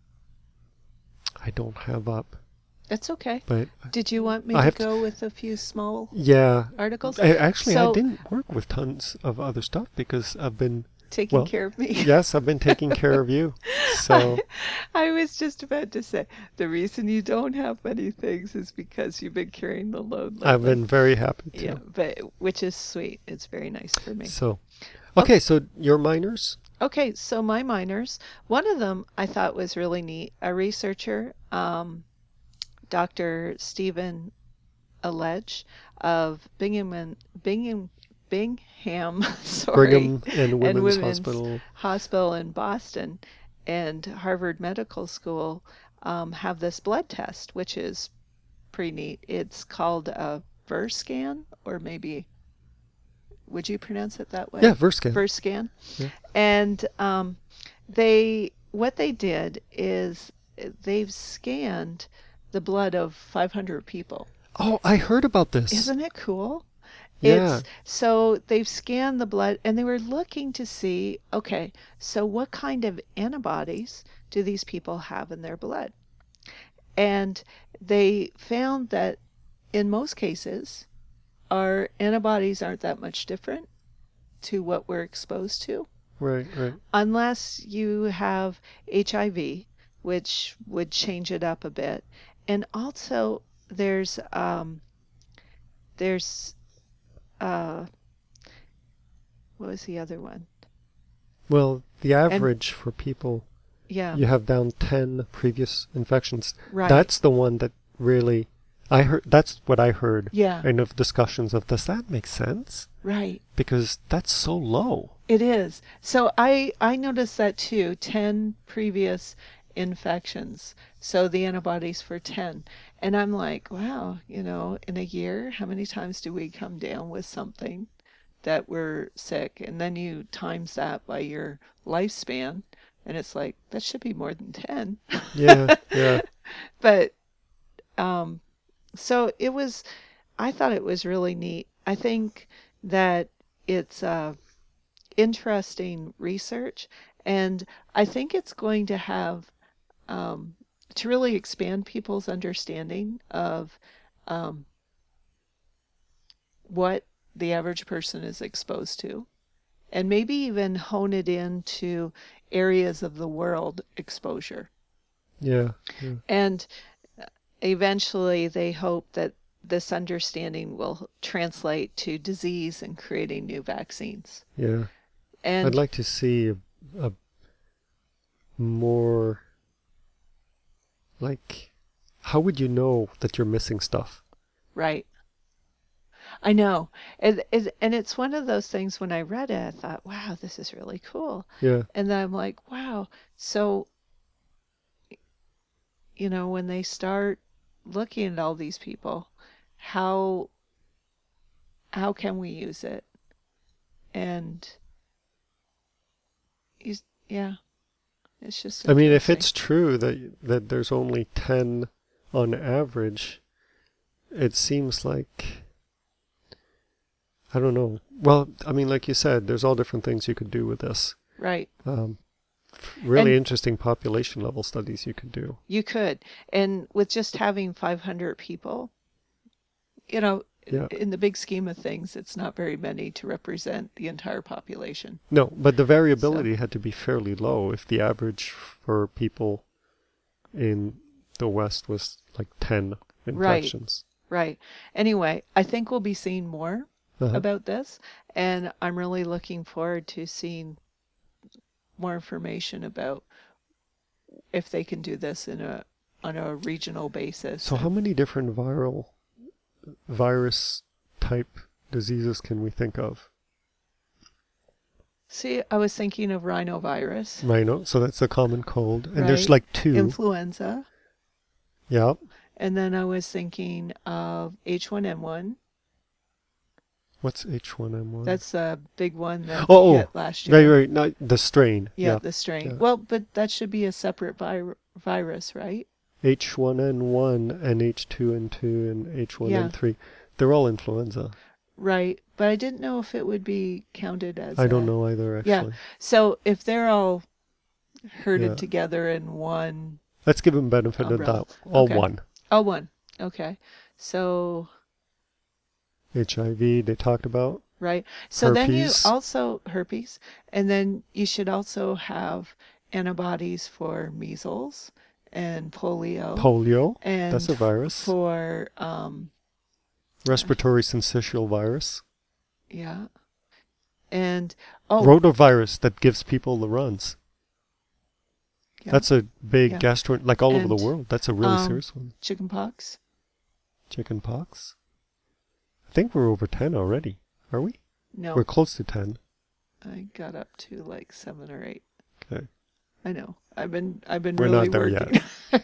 I don't have up. That's okay. But Did you want me I to have to- go with a few small yeah, articles? I, actually I So- didn't work with tons of other stuff because I've been, Taking well, care of me? yes, I've been taking care of you. So, I was just about to say, the reason you don't have many things is because you've been carrying the load lately. I've been very happy to. Yeah, but which is sweet. It's very nice for me. So, okay, so your minors? Okay, so my minors, one of them I thought was really neat. A researcher, um, Doctor Stephen Alledge of Bingham, Bingham, Bingham, sorry, Brigham and Women's, Women's Hospital. Hospital in Boston and Harvard Medical School um, have this blood test, which is pretty neat. It's called a Verscan, or maybe, would you pronounce it that way? Yeah, Verscan. Verscan. Yeah. And um, they, what they did is they've scanned the blood of five hundred people. Oh, I heard about this. Isn't it cool? Yeah. It's so they've scanned the blood and they were looking to see, okay, so what kind of antibodies do these people have in their blood? And they found that in most cases, our antibodies aren't that much different to what we're exposed to, Right, right. unless you have H I V, which would change it up a bit. And also there's um there's uh what was the other one? Well, the average for people, Yeah, you have down ten previous infections. right. That's the one that really, I heard, that's what I heard Yeah, in of discussions of, does that make sense? right. Because that's so low. It is. So I I noticed that too, ten previous infections. So the antibodies for ten. And I'm like, wow, you know, in a year, how many times do we come down with something that we're sick? And then you times that by your lifespan, and it's like, that should be more than ten. Yeah, yeah. But Um, so it was, I thought it was really neat. I think that it's uh, interesting research, and I think it's going to have um, to really expand people's understanding of um, what the average person is exposed to, and maybe even hone it into areas of the world exposure. Yeah. Yeah. And eventually, they hope that this understanding will translate to disease and creating new vaccines. Yeah. I'd And like to see a, a more like, how would you know that you're missing stuff? right, I know. And, and and it's one of those things when I read it, I thought, wow, this is really cool. Yeah. And then I'm like, wow, so, you know, when they start looking at all these people, how how can we use it? And you, yeah, it's just I mean, if interesting. it's true that that there's only ten on average, it seems like, I don't know. Well, I mean, like you said, there's all different things you could do with this. Right. Um, really And interesting population level studies you could do. you could. And with just having five hundred people, you know, Yeah. in the big scheme of things, it's not very many to represent the entire population. No, but the So, variability had to be fairly low if the average for people in the West was like ten right, infections. right. Anyway, I think we'll be seeing more Uh-huh. about this, and I'm really looking forward to seeing more information about if they can do this in a on a regional basis. So how And many different viral virus type diseases can we think of? see, I was thinking of rhinovirus, Rhino, so that's a common cold. And there's right? like two. Influenza, Yeah. and then I was thinking of H one N one. What's H one N one? That's a big one that oh, oh, hit last year. right, right. Not the strain. Yeah, Yeah. the strain. Yeah. Well, but that should be a separate vir- virus, right? H one N one and H two N two and H one N three. Yeah. They're all influenza. Right. But I didn't know if it would be counted as I don't a, know either, yeah. actually. So if they're all herded Yeah. together in one Let's give them benefit umbrella. of that. All Okay. one. Oh, one. Okay. So, H I V they talked about. right. So then you Herpes. also, herpes, and then you should also have antibodies for measles and polio Polio. and That's a virus. for, um, Respiratory syncytial virus. yeah. And, oh, Rotavirus that gives people the runs. yeah. That's a big Yeah. gastro, like all over And, the world. That's a really um, serious one. chickenpox. Chicken pox. I think we're over ten already. Are we? No, We're close to ten. I got up to like seven or eight. Okay. I know. I've been I've been We're really not there working.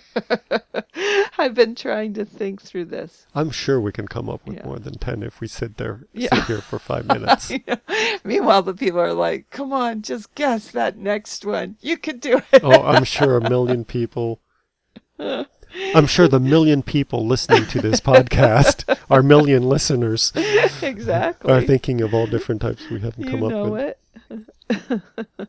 I've been trying to think through this. I'm sure we can come up with Yeah. more than ten if we sit there, Yeah. sit here for five minutes. Meanwhile, the people are like, "Come on, just guess that next one. You could do it." Oh, I'm sure a million people. I'm sure the million people listening to this podcast, our million listeners, Exactly. are thinking of all different types we haven't You come up know with. it.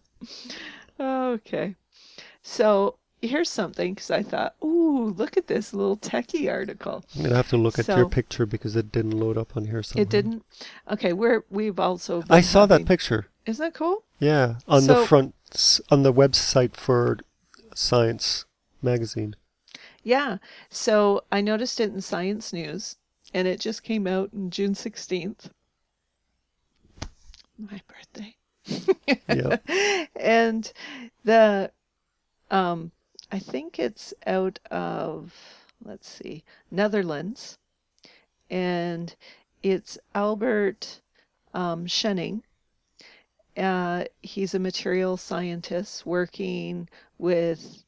Okay. So here's something because I thought, ooh, look at this little techie article. I'm gonna have to look at So- your picture because it didn't load up on here somehow. It didn't. Okay, we're we've also. Been I saw that having- picture. Isn't that cool? Yeah, on So- the front, s- on the website for Science magazine. Yeah. So I noticed it in Science News, and it just came out on June sixteenth. My birthday. Yeah. And the, um, I think it's out of, let's see, Netherlands, and it's Albert um, Schenning. Uh, he's a material scientist working with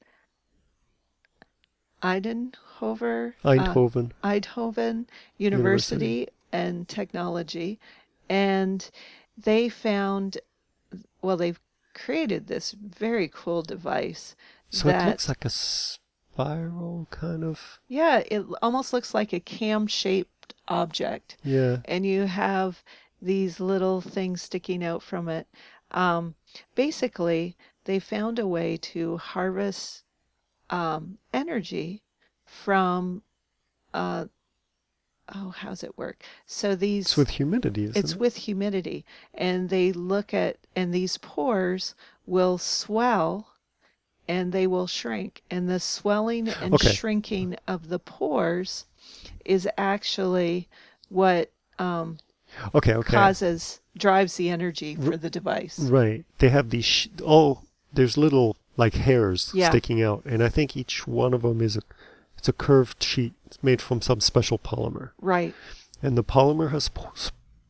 Eindhoven, uh, Eindhoven. Eindhoven University and Technology, and they found, well, they've created this very cool device So that it looks like a spiral kind of. Yeah, it l- almost looks like a cam-shaped object, Yeah. and you have these little things sticking out from it. Um, Basically, they found a way to harvest um, energy from, uh, oh, how's it work? So It's these, with humidity, isn't it's it? with humidity, and they look at, and these pores will swell and they will shrink. And the swelling and Okay. shrinking of the pores is actually what um, Okay. Okay. causes, drives the energy R- for the device. right. They have these. Sh- oh, there's little like hairs Yeah. sticking out, and I think each one of them is a. It's a curved sheet. It's made from some special polymer, Right. and the polymer has po- sp-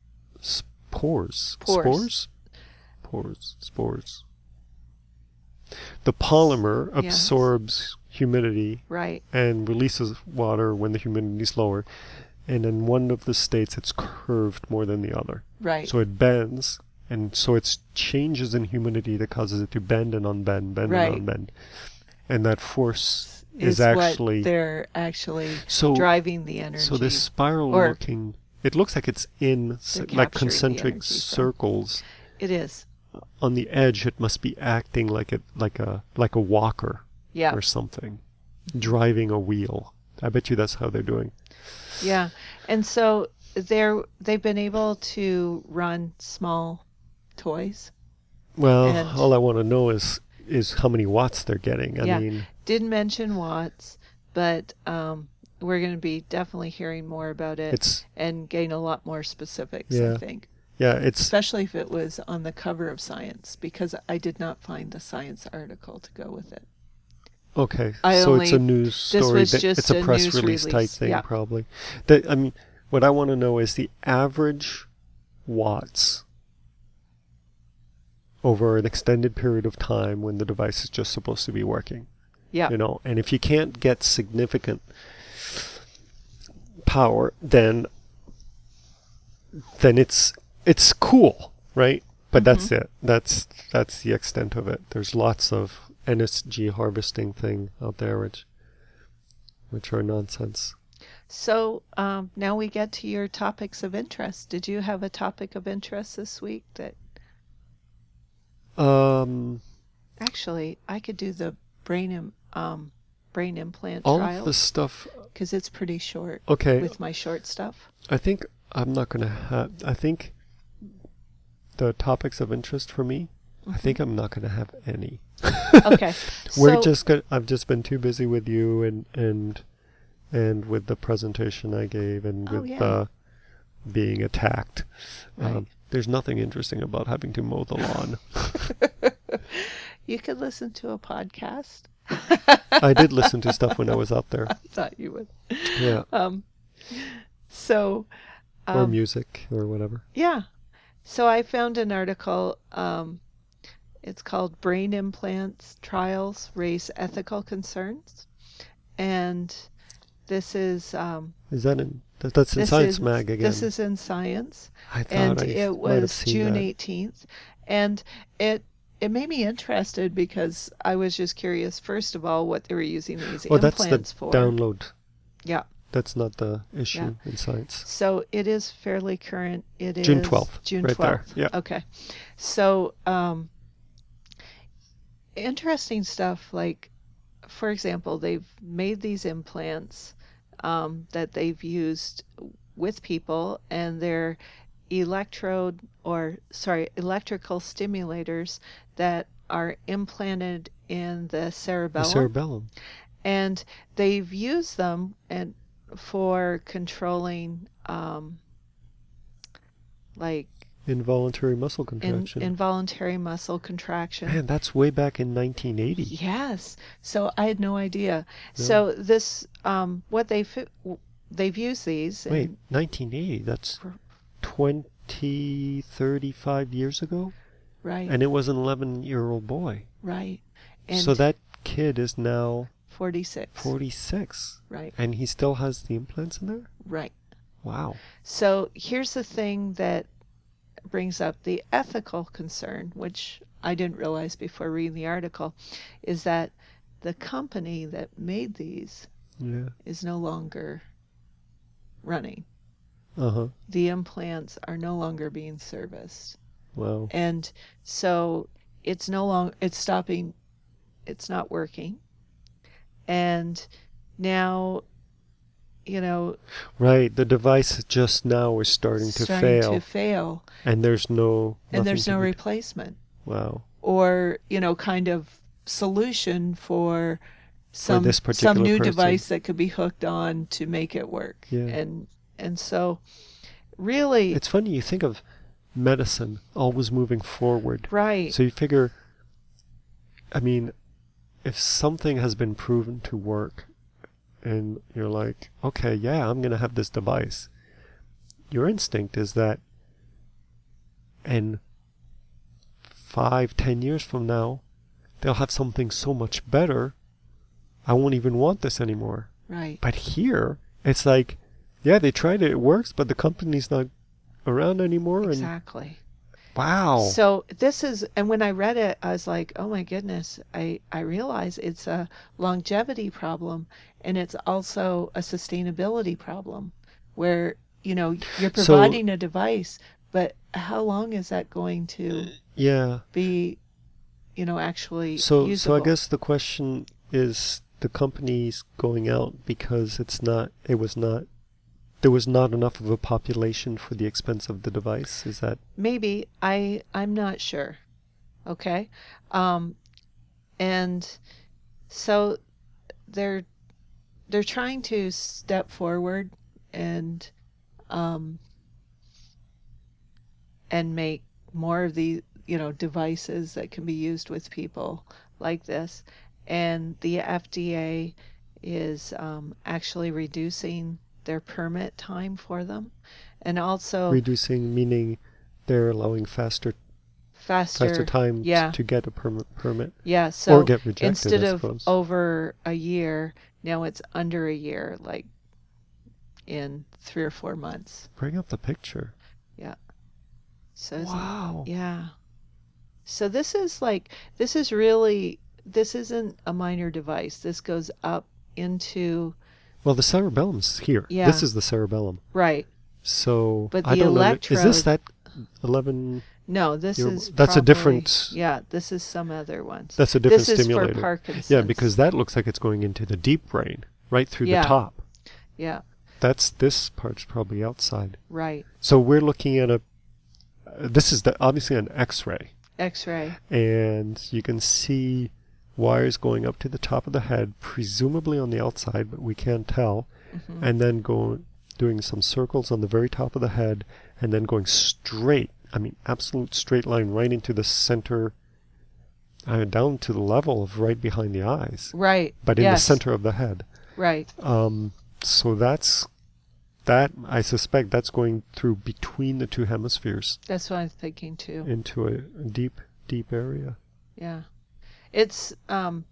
spores. Pores. Spores. Pores. Spores. The polymer Yes. absorbs humidity Right. and releases water when the humidity is lower. And in one of the states, it's curved more than the other. Right. So it bends, and so it's changes in humidity that causes it to bend and unbend, bend Right. and unbend. And that force is is actually what they're actually so. driving the energy. So this spiral or- looking, it looks like it's in s- They're like capturing the concentric energy from- circles. It is. On the edge, it must be acting like a like a like a walker Yeah. or something, driving a wheel. I bet you that's how they're doing. Yeah. And so they're they've been able to run small toys. Well, And- all I want to know is is how many watts they're getting. I Yeah. mean, Didn't mention watts, but um, we're going to be definitely hearing more about it it's and gain a lot more specifics, Yeah. I think. yeah, it's Especially if it was on the cover of Science, because I did not find the Science article to go with it. okay. I so it's a only- news story. was that- just it's a a press news release type release, thing, yeah. probably. That I mean, what I want to know is the average watts over an extended period of time when the device is just supposed to be working. Yeah. You know, and if you can't get significant power, then then it's it's cool, right? But that's Mm-hmm. it. That's that's the extent of it. There's lots of N S G harvesting thing out there, which which are nonsense. So um, now we get to your topics of interest. Did you have a topic of interest this week that Um, actually I could do the brain Im- um, brain implant all of trial the stuff. because it's pretty short Okay, with my short stuff. I think I'm not gonna have. I think the topics of interest for me. I think I'm not gonna have any. Okay. We're so, just gonna, I've just been too busy with you and and and with the presentation I gave and Oh, with yeah. uh, being attacked. Right. Um, there's nothing interesting about having to mow the lawn. you could listen to a podcast. I did listen to stuff when I was out there. I thought you would. Yeah, Um, so, or um, music or whatever. yeah. So I found an article. Um, it's called "Brain Implants Trials Raise Ethical Concerns," and this is um, Is that in? That, that's in this Science is Mag again. this is in Science, I thought and I it might have was seen June that. eighteenth, and it it made me interested because I was just curious. First of all, what they were using these Oh, that's the implants for. download. Yeah. That's not the issue in Science. So it is fairly current. It is June twelfth, June right there, twelfth. yeah. Okay. So um, interesting stuff. Like, for example, they've made these implants um, that they've used with people, and they're electrode or sorry, electrical stimulators that are implanted in the The cerebellum, cerebellum. and they've used them and for controlling um, like Involuntary muscle in, contraction. involuntary muscle contraction. Man, that's way back in nineteen eighty. Yes. So I had no idea. Yeah. So this, um, what they fi- w- they've used these. Wait, and- nineteen eighty? That's For- twenty, thirty-five years ago? right. And it was an eleven-year-old boy. right. And So that kid is now forty-six. forty-six. Right. And he still has the implants in there? Right. Wow. So here's the thing that brings up the ethical concern, which I didn't realize before reading the article, is that the company that made these Yeah. is no longer running. Uh-huh. The implants are no longer being serviced. Wow. And so it's no longer, it's stopping, it's not working. And now, you know, Right. The device just now is starting to starting fail, to fail, and there's no and nothing there's to no be. replacement Wow. or, you know, kind of solution for For some this some particular new person. device that could be hooked on to make it work. Yeah. And and so really, It's funny you think of medicine always moving forward. right, So you figure, I mean, if something has been proven to work, and you're like, okay, yeah, I'm gonna have this device. Your instinct is that in five, ten years from now, they'll have something so much better, I won't even want this anymore. right, But here, it's like, yeah, they tried it, it works, but the company's not around anymore. And exactly. wow. So this is, and when I read it, I was like, oh my goodness, I, I realize it's a longevity problem and it's also a sustainability problem where, you know, you're So providing a device, but how long is that going to yeah. be, you know, actually So so I usable? guess the question is the company's going out because it's not it was not there was not enough of a population for the expense of the device. Is that Maybe, I I'm not sure. Okay. Um, and so they're they're trying to step forward and um, and make more of the, you know, devices that can be used with people like this. And the F D A is um, actually reducing their permit time for them, and also reducing, meaning they're allowing faster faster faster. time t- Yeah, to get a permit permit yeah. or So get rejected, instead I of suppose. over a year, now it's under a year, like in three or four months. Bring up the picture. Yeah. So isn't, Wow. yeah. So this is like, this is really, this isn't a minor device. This goes up into, Well, the cerebellum's here. yeah, This is the cerebellum. right. So But I the don't know. Is this electrode, that eleven? no, this You're, is that's a probably, different. yeah, this is some other ones. That's a different This is for stimulator. Parkinson's. Yeah, because that looks like it's going into the deep brain, right through Yeah. the top. Yeah, That's this part's probably outside. right. So we're looking at a. Uh, this is the, obviously an X-ray, X-ray. and you can see wires going up to the top of the head, presumably on the outside, but we can't tell, Hmm. and then go doing some circles on the very top of the head, and then going straight. I mean, absolute straight line right into the center, uh, down to the level of right behind the eyes, Right. but in yes. the center of the head. Right. Um, so that's that. I suspect that's going through between the two hemispheres That's what I'm thinking too. into a, a deep, deep area. Yeah. It's um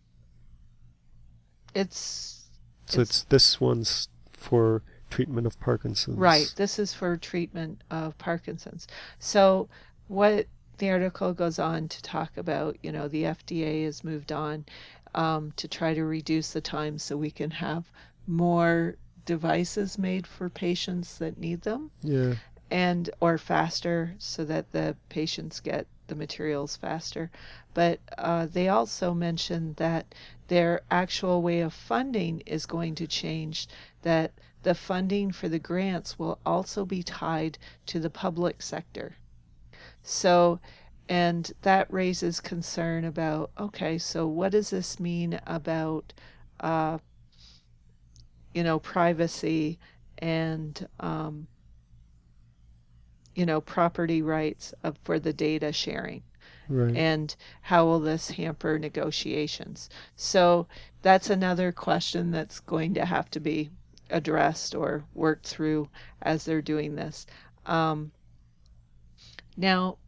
it's So it's, this one's for treatment of Parkinson's. right. This is for treatment of Parkinson's. So what the article goes on to talk about, you know, the F D A has moved on um, to try to reduce the time so we can have more devices made for patients that need them, Yeah. and or faster so that the patients get the materials faster. But uh, they also mentioned that their actual way of funding is going to change, that the funding for the grants will also be tied to the public sector. So, and that raises concern about, okay, so what does this mean about, uh, you know, privacy and, um, you know, property rights of, for the data sharing? Right. And how will this hamper negotiations? So that's another question that's going to have to be addressed or worked through as they're doing this. Um, now,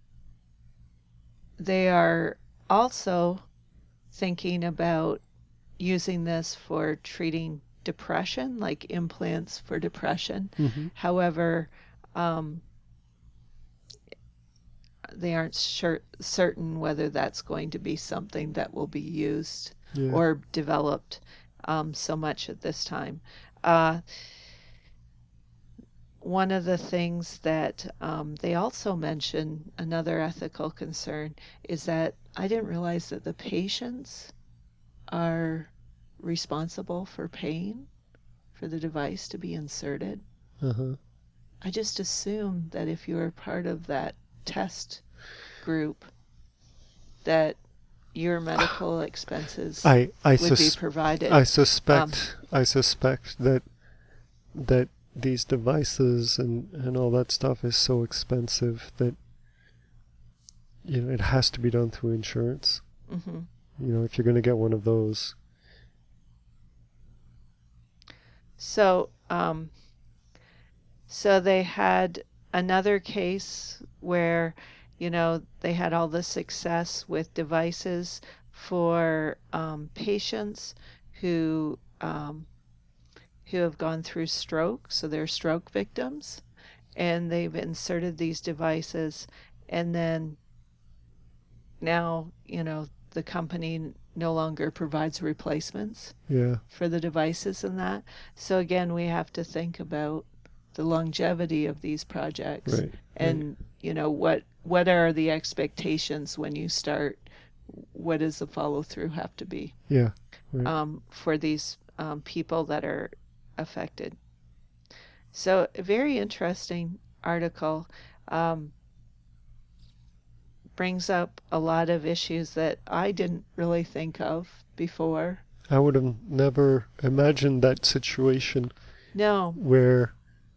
they are also thinking about using this for treating depression, like implants for depression. Mm-hmm. However, um, they aren't sure, certain whether that's going to be something that will be used Yeah. or developed um, so much at this time. Uh, one of the things that um, they also mention, another ethical concern, is that I didn't realize that the patients are responsible for paying for the device to be inserted. Uh-huh. I just assumed that if you were part of that test group, that your medical expenses I I, would sus- be provided. I suspect I suspect that that these devices and, and all that stuff is so expensive that you know it has to be done through insurance. hmm You know, if you're going to get one of those. So, um, so they had another case where, you know, they had all the success with devices for um, patients who um, who have gone through stroke, so they're stroke victims, and they've inserted these devices, and then now, you know, the company no longer provides replacements Yeah. for the devices and that. So again, we have to think about the longevity of these projects Right. and, right. you know, what what are the expectations when you start? What does the follow through have to be Yeah. Right. um, for these um, people that are affected? So a very interesting article. Um, brings up a lot of issues that I didn't really think of before. I would have never imagined that situation No, where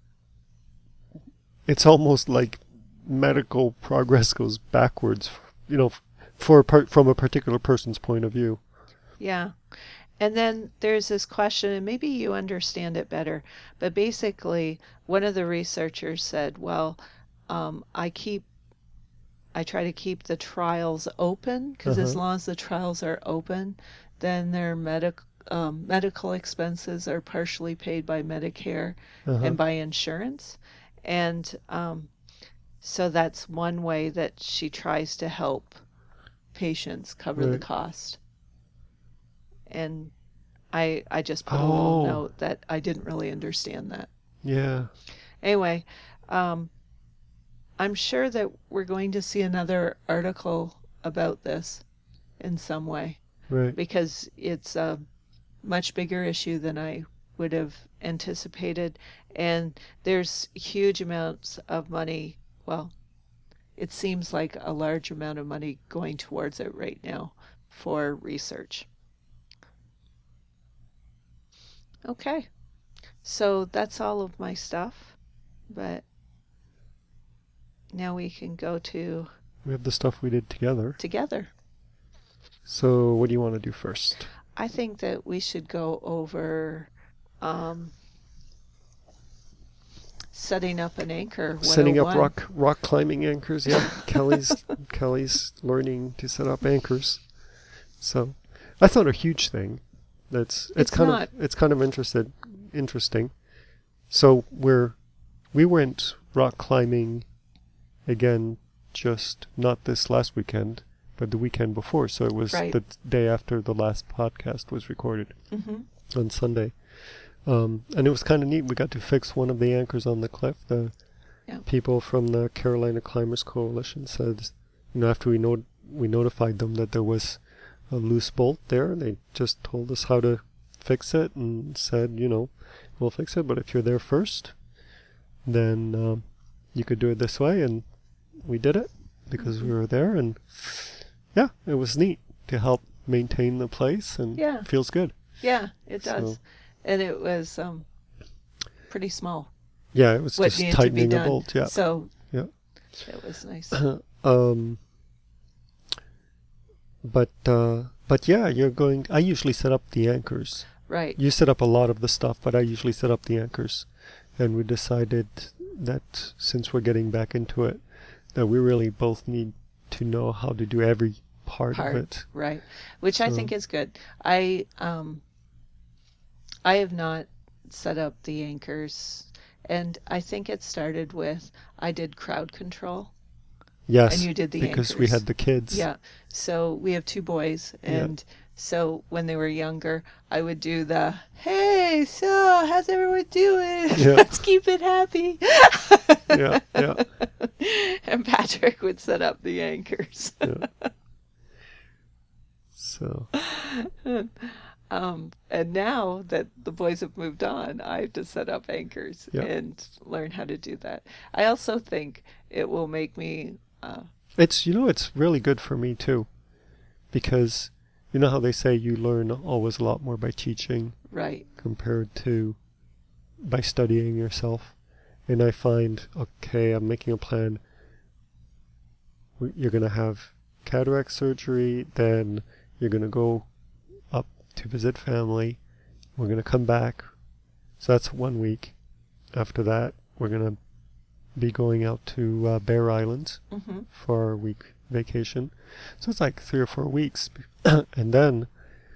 it's almost like medical progress goes backwards, you know, for a part, from a particular person's point of view. yeah. And then there's this question, and maybe you understand it better, but basically, one of the researchers said, well, um, I keep I try to keep the trials open because as Uh-huh. long as the trials are open, then their medic um, medical expenses are partially paid by Medicare Uh-huh. and by insurance, and um, so that's one way that she tries to help patients cover the Right. cost. And I I just put a little Oh, note that I didn't really understand that. yeah. Anyway, um, I'm sure that we're going to see another article about this in some way Right. because it's a much bigger issue than I would have anticipated. And there's huge amounts of money. Well, it seems like a large amount of money going towards it right now for research. Okay, so that's all of my stuff, but now we can go to We have the stuff we did together. together. So, what do you want to do first? I think that we should go over um, setting up an anchor Setting up one oh one. rock rock climbing anchors. Yeah, Kelly's Kelly's learning to set up anchors. So, that's not a huge thing. That's it's, It's kind not. of it's kind of interested interesting. So we're we went rock climbing again, just not this last weekend, but the weekend before. So it was Right. the day after the last podcast was recorded hmm on Sunday. Um, and it was kind of neat. We got to fix one of the anchors on the cliff. The Yeah. people from the Carolina Climbers Coalition said, you know, after we not- we notified them that there was a loose bolt there, they just told us how to fix it and said, you know, we'll fix it, but if you're there first, then um, you could do it this way. And we did it because we were there. And yeah, it was neat to help maintain the place, and Yeah. it feels good. Yeah, it does. So- And it was um, pretty small. Yeah, it was What just needed to be tightening a done. bolt. Yeah. So Yeah. it was nice. um, but uh, but yeah, you're going. I usually set up the anchors. Right. You set up a lot of the stuff, but I usually set up the anchors. And we decided that since we're getting back into it, that we really both need to know how to do every part, Part. of it. Right. Which I So- think is good. I um I have not set up the anchors, and I think it started with I did crowd control. Yes, And you did the because we anchors. had the kids. Yeah. So we have two boys, Yeah. and So when they were younger, I would do the, hey, so how's everyone doing? Yeah. Let's keep it happy. Yeah, yeah, And Patrick would set up the anchors. yeah. So, Um, and now that the boys have moved on, I have to set up anchors yeah. and learn how to do that. I also think it will make me, uh, It's, you know, it's really good for me too, because you know how they say you learn always a lot more by teaching right, compared to by studying yourself. And I find, okay, I'm making a plan. We- You're going to have cataract surgery, then you're going to go up to visit family. We're going to come back. So that's one week. After that, we're going to be going out to uh, Bear Island hmm for our week vacation. So it's like three or four weeks. And then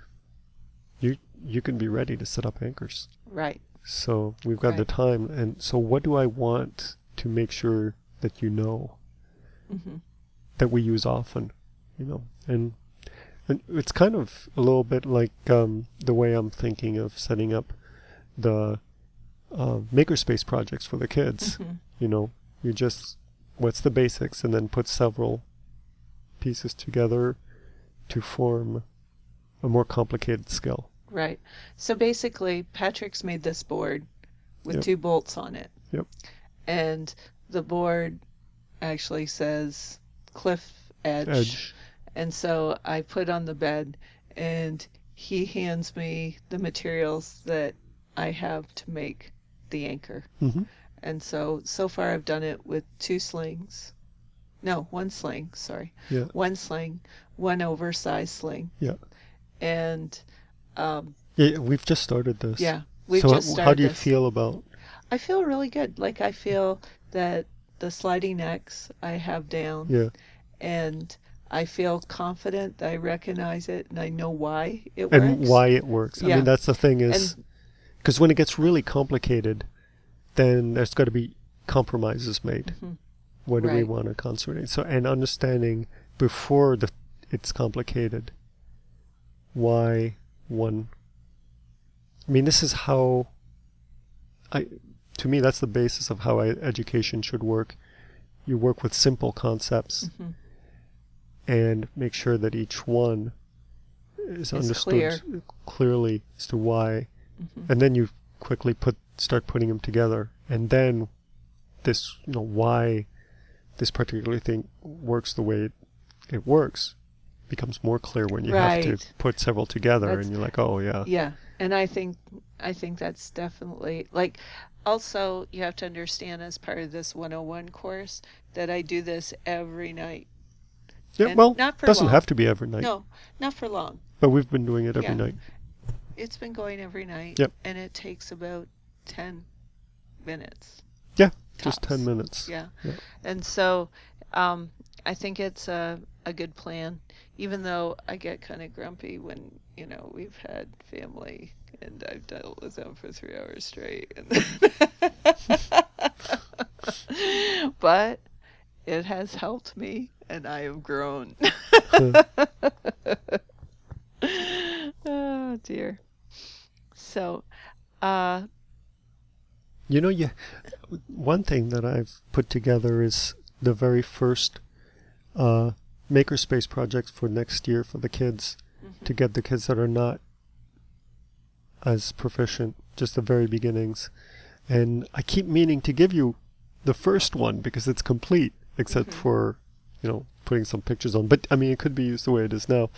you you can be ready to set up anchors. right, So we've got the Right. time. And so what do I want to make sure that you know hmm that we use often, you know? And, and it's kind of a little bit like um, the way I'm thinking of setting up the uh, makerspace projects for the kids. hmm You know, you just, what's the basics, and then put several pieces together to form a more complicated skill. right. So basically, Patrick's made this board with Yep. two bolts on it. Yep. And the board actually says cliff edge. Edge. And so I put on the bed, and he hands me the materials that I have to make the anchor. Mm-hmm. And so, so far I've done it with two slings. No, one sling, sorry. Yeah. One sling, one oversized sling. Yeah. And, um, Yeah, we've just started this. yeah, we've so just how- started how do you this. feel about? I feel really good. Like, I feel that the sliding X I have down, Yeah. and I feel confident that I recognize it and I know why it And works. why it works. I Yeah. mean, that's the thing is, And because when it gets really complicated, then there's got to be compromises made. Mhm. What do we Right. want to concentrate? So, and understanding before the it's complicated, why one. I mean, this is how. I, to me, that's the basis of how I, education should work. You work with simple concepts Mhm. and make sure that each one is It's understood clear. clearly as to why, Mhm. and then you quickly put start putting them together, and then this, you know, why this particular thing works the way it, it works becomes more clear when you have Right. to put several together. That's- And you're like, oh yeah. Yeah, and I think I think that's definitely like. Also, you have to understand as part of this one oh one course that I do this every night. Yeah, And well, not for doesn't long. have to be every night, No, not for long. but we've been doing it every Yeah. night. It's been going every night. Yep. And it takes about ten minutes. Yeah, just tops. ten minutes. Yeah. Yeah. And so um, I think it's a, a good plan, even though I get kind of grumpy when, you know, we've had family and I've dealt with them for three hours straight. But it has helped me and I have grown. Oh, dear. So, uh, You know, yeah. One thing that I've put together is the very first uh, makerspace project for next year for the kids, mhm. to get the kids that are not as proficient, just the very beginnings. And I keep meaning to give you the first one because it's complete, except Mhm. for, you know, putting some pictures on. But I mean, it could be used the way it is now.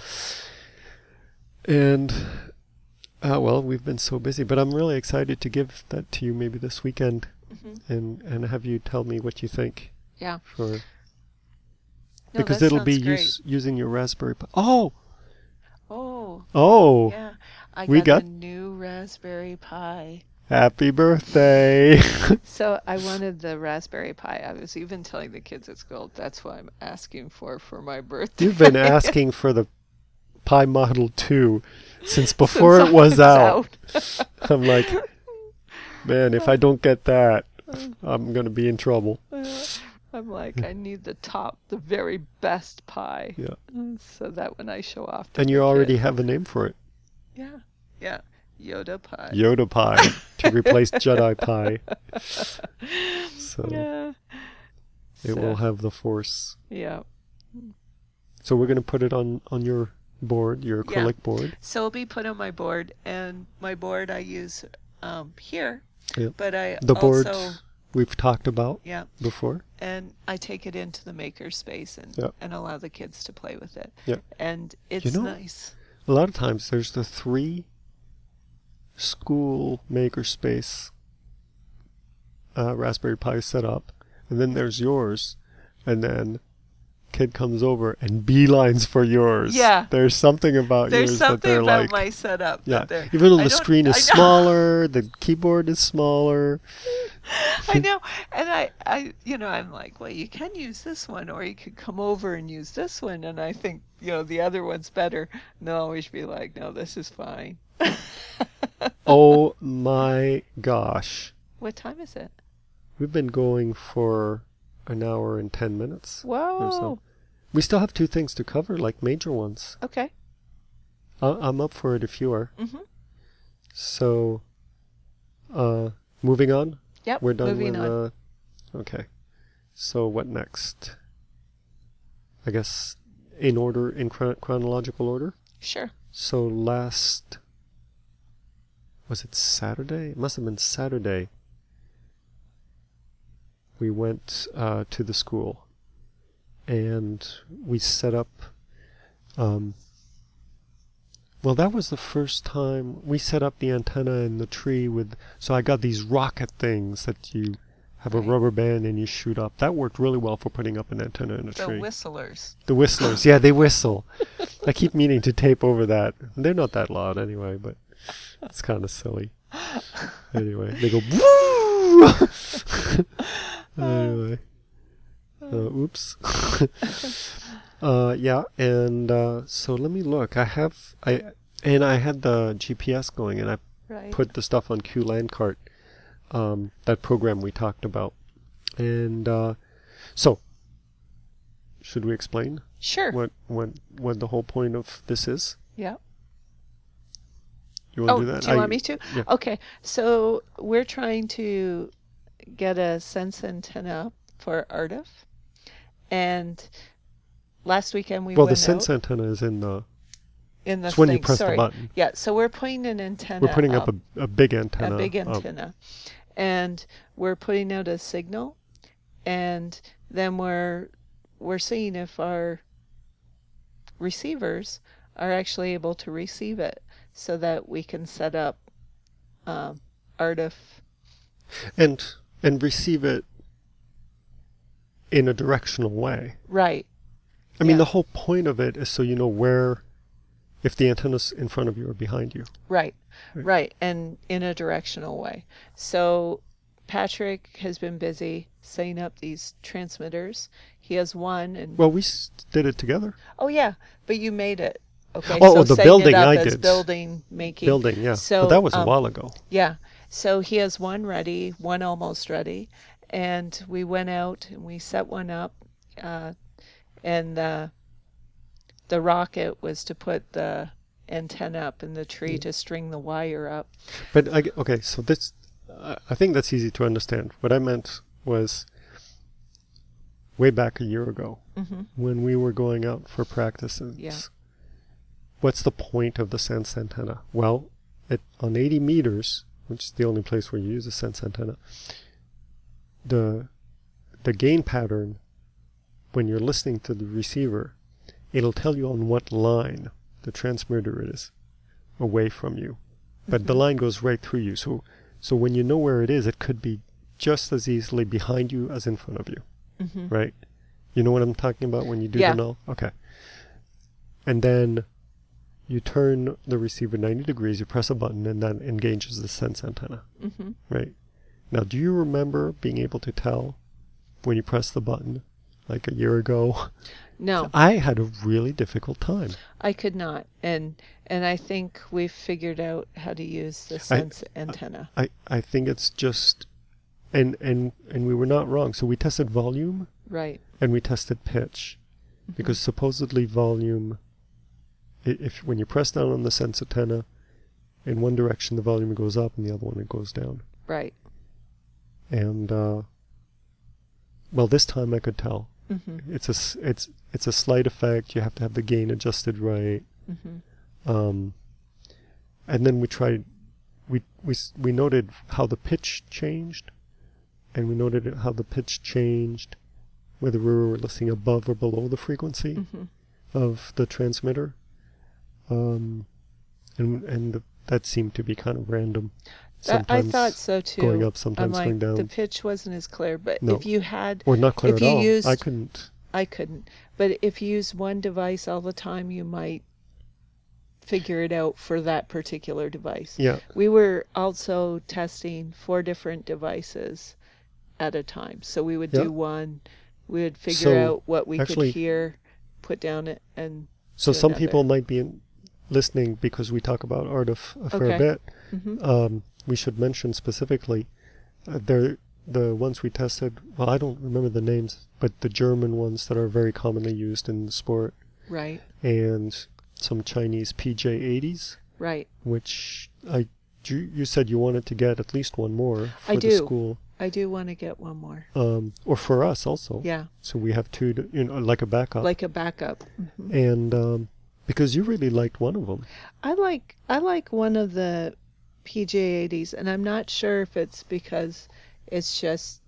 And uh, well, we've been so busy, but I'm really excited to give that to you maybe this weekend, Mhm. and and have you tell me what you think. Yeah. For No, because that it'll be sounds great. use, using your Raspberry Pi. Oh, Oh, oh, yeah. I we got, got- a new Raspberry Pi. happy birthday! So I wanted the Raspberry Pi. I was even telling the kids at school, that's what I'm asking for for my birthday. You've been asking for the Pi Model two since before Since it was it's out. I'm like, man, if I don't get that, I'm gonna be in trouble. out. I'm like, I need the top, the very best pie. Yeah. So that when I show off to And the you already kids. have a name for it. Yeah, yeah. Yoda pie. Yoda pie to replace Jedi pie. So Yeah. it So, will have the Force. yeah. So we're going to put it on, on your board, your Yeah. acrylic board. So it'll be put on my board, and my board I use um, here, Yeah. but I The board also, we've talked about yeah, before. and I take it into the maker space and, Yeah. and allow the kids to play with it. Yeah. And it's You know, nice. A lot of times there's the three school makerspace uh, Raspberry Pi set up, and then there's yours, and then kid comes over and beelines for yours. Yeah. There's something about There's yours that something they're about like, my setup. yeah. That they're, Even though I the don't- screen is I know. smaller, the keyboard is smaller. I know, and I, I, you know, I'm like, well, you can use this one, or you could come over and use this one, and I think, you know, the other one's better. And they'll always be like, no, this is fine. Oh my gosh. What time is it? We've been going for an hour and ten minutes. Whoa. so. We still have two things to cover, like major ones. Okay. I- I'm up for it if you are. Mm-hmm. So, uh, moving on? Yep. We're done moving with, on. uh, okay. So what next? I guess in order, in chron- chronological order? Sure. So last, was it Saturday? It must have been Saturday. We went uh, to the school and we set up, um, well, that was the first time we set up the antenna in the tree with, so I got these rocket things that you have a Right. rubber band and you shoot up. That worked really well for putting up an antenna in a The tree. whistlers. The whistlers, yeah, they whistle. I keep meaning to tape over that. They're not that loud anyway, but it's kind of silly. Anyway, they go woo. Anyway, uh, oops. uh, yeah, and uh, so let me look. I have I and I had the G P S going, and I Right. put the stuff on Q Landcart, um, that program we talked about, and uh, so should we explain Sure. what what what the whole point of this is? Yeah. You want Oh, to do that? do you I- want me to? yeah. Okay. So we're trying to get a sense antenna for Ardif, and last weekend we well, the went sense out antenna is in the. in the It's when you thing. press Sorry. the button. Yeah. So we're putting an antenna. We're putting up a, a big antenna. a big up. antenna, and we're putting out a signal, and then we're we're seeing if our receivers are actually able to receive it, so that we can set up um, Ardif. and and receive it in a directional way. Right. I mean, Yeah. the whole point of it is so you know where, if the antenna's in front of you or behind you. Right. Right. Right. And in a directional way. So Patrick has been busy setting up these transmitters. He has one, and Well, we s- did it together. oh yeah, but you made it. Okay. Oh, so oh, the setting building it up I as did. building making. Building, yeah. So, but that was a um, while ago. Yeah. So he has one ready, one almost ready, and we went out and we set one up, uh, and the the rocket was to put the antenna up in the tree to string the wire up. But I, g- okay, so this, I I think that's easy to understand. What I meant was way back a year ago Hmm. when we were going out for practices. Yeah. What's the point of the sense antenna? Well, it, on eighty meters, which is the only place where you use a sense antenna, the the gain pattern, when you're listening to the receiver, it'll tell you on what line the transmitter is away from you. But the Mhm. line goes right through you. So so when you know where it is, it could be just as easily behind you as in front of you. Hmm. Right? You know what I'm talking about when you do Yeah. the null? Okay. And then you turn the receiver ninety degrees, you press a button, and that engages the sense antenna. Hmm. Right? Now, do you remember being able to tell when you press the button, like a year ago? No, I had a really difficult time. I could not, and and I think we've figured out how to use the sense antenna. I, I think it's just, and, and, and we were not wrong. So we tested volume, Right. and we tested pitch, Mm-hmm. because supposedly volume, i- if when you press down on the sense antenna, in one direction the volume goes up, and the other one it goes down. Right. And uh, well, this time I could tell. Mm-hmm. It's a s- it's it's a slight effect. You have to have the gain adjusted right. Mm-hmm. Um, and then we tried. We we s- we noted how the pitch changed, and we noted how the pitch changed, whether we were listening above or below the frequency Mm-hmm. of the transmitter. Um, and and the, that seemed to be kind of random. That, I Sometimes thought so too. going up, I'm sometimes like, going down. the pitch wasn't as clear, but No. if you had, Or not clear if at you all. used- I couldn't. I couldn't, but if you use one device all the time, you might figure it out for that particular device. Yeah. We were also testing four different devices at a time. So we would Yeah. do one, we would figure So, out what we actually- could hear, put down it, and So do some another. people might be in, listening because we talk about art a, f- a fair Okay. bit. Mhm. Um, we should mention specifically, uh, they're the ones we tested. Well, I don't remember the names, but the German ones that are very commonly used in sport, Right, and some Chinese P J eighties, right. which I you, you said you wanted to get at least one more for I the do. school, I do want to get one more. um, or for us also. Yeah, So we have two, to, you know, like a backup. like a backup. Mhm. And um, because you really liked one of them. I like I like one of the P J eighties, and I'm not sure if it's because it's just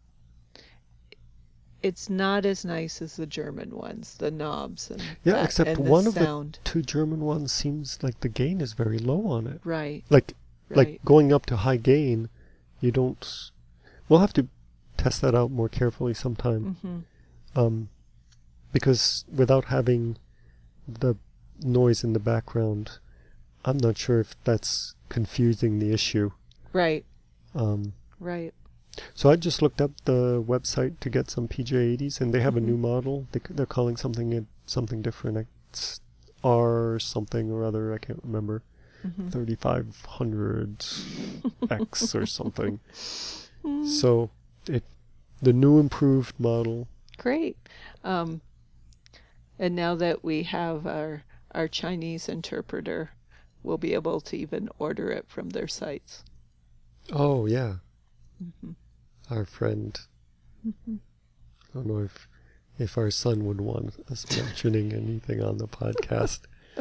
it's not as nice as the German ones, the knobs and Yeah, that, except and the one of sound. the two German ones seems like the gain is very low on it. Right, Like right. like going up to high gain, you don't. We'll have to test that out more carefully sometime. hmm Um, because without having the noise in the background, I'm not sure if that's confusing the issue. Right, Um, right. so I just looked up the website to get some P J eighties, and they have Mhm. a new model. They, c- they're calling something it- something different. It's R something or other. I can't remember. hmm thirty-five hundred X or something. So it the new improved model. Great. Um, and now that we have our our Chinese interpreter, we'll be able to even order it from their sites. Oh yeah, hmm our friend. hmm I don't know if if our son would want us mentioning anything on the podcast.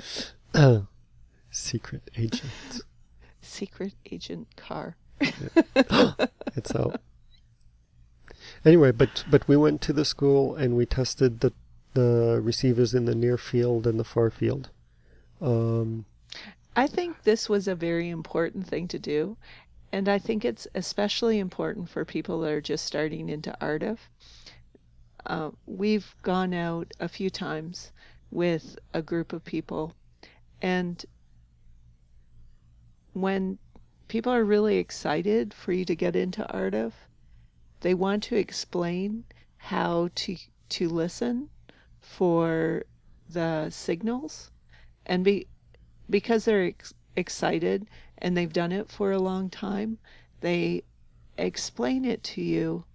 Secret agent. Secret Agent Car. It's out. Anyway, but but we went to the school and we tested the the receivers in the near field and the far field. Um, I think this was a very important thing to do, and I think it's especially important for people that are just starting into R D F. Uh, we've gone out a few times with a group of people, and when people are really excited for you to get into R D F, they want to explain how to to listen for the signals, and be because they're ex- excited and they've done it for a long time, they explain it to you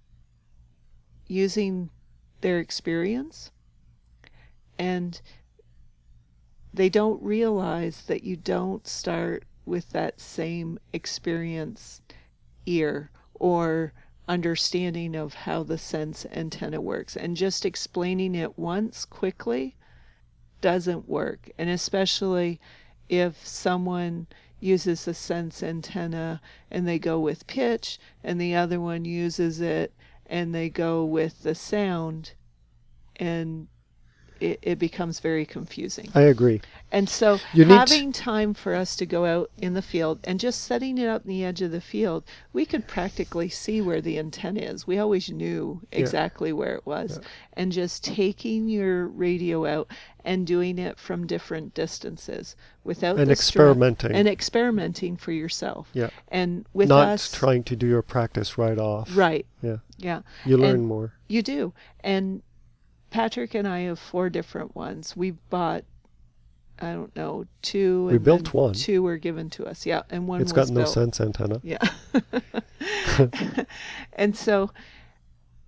using their experience, and they don't realize that you don't start with that same experience ear or understanding of how the sense antenna works, and just explaining it once quickly doesn't work. And especially if someone uses a sense antenna and they go with pitch, and the other one uses it and they go with the sound, and it, it becomes very confusing. I agree. And so You need having time for us to go out in the field and just setting it up in the edge of the field, we could practically see where the antenna is. We always knew Yeah. exactly where it was. Yeah. And just taking your radio out and doing it from different distances without And the strap- experimenting. and experimenting for yourself. Yeah. And with Not us, trying to do your practice right off. right. Yeah. Yeah. You learn And- more. You do. And Patrick and I have four different ones. We bought, I don't know, two. We and built then one. Two were given to us. Yeah, and one It's was got no built. sense antenna. Yeah. And so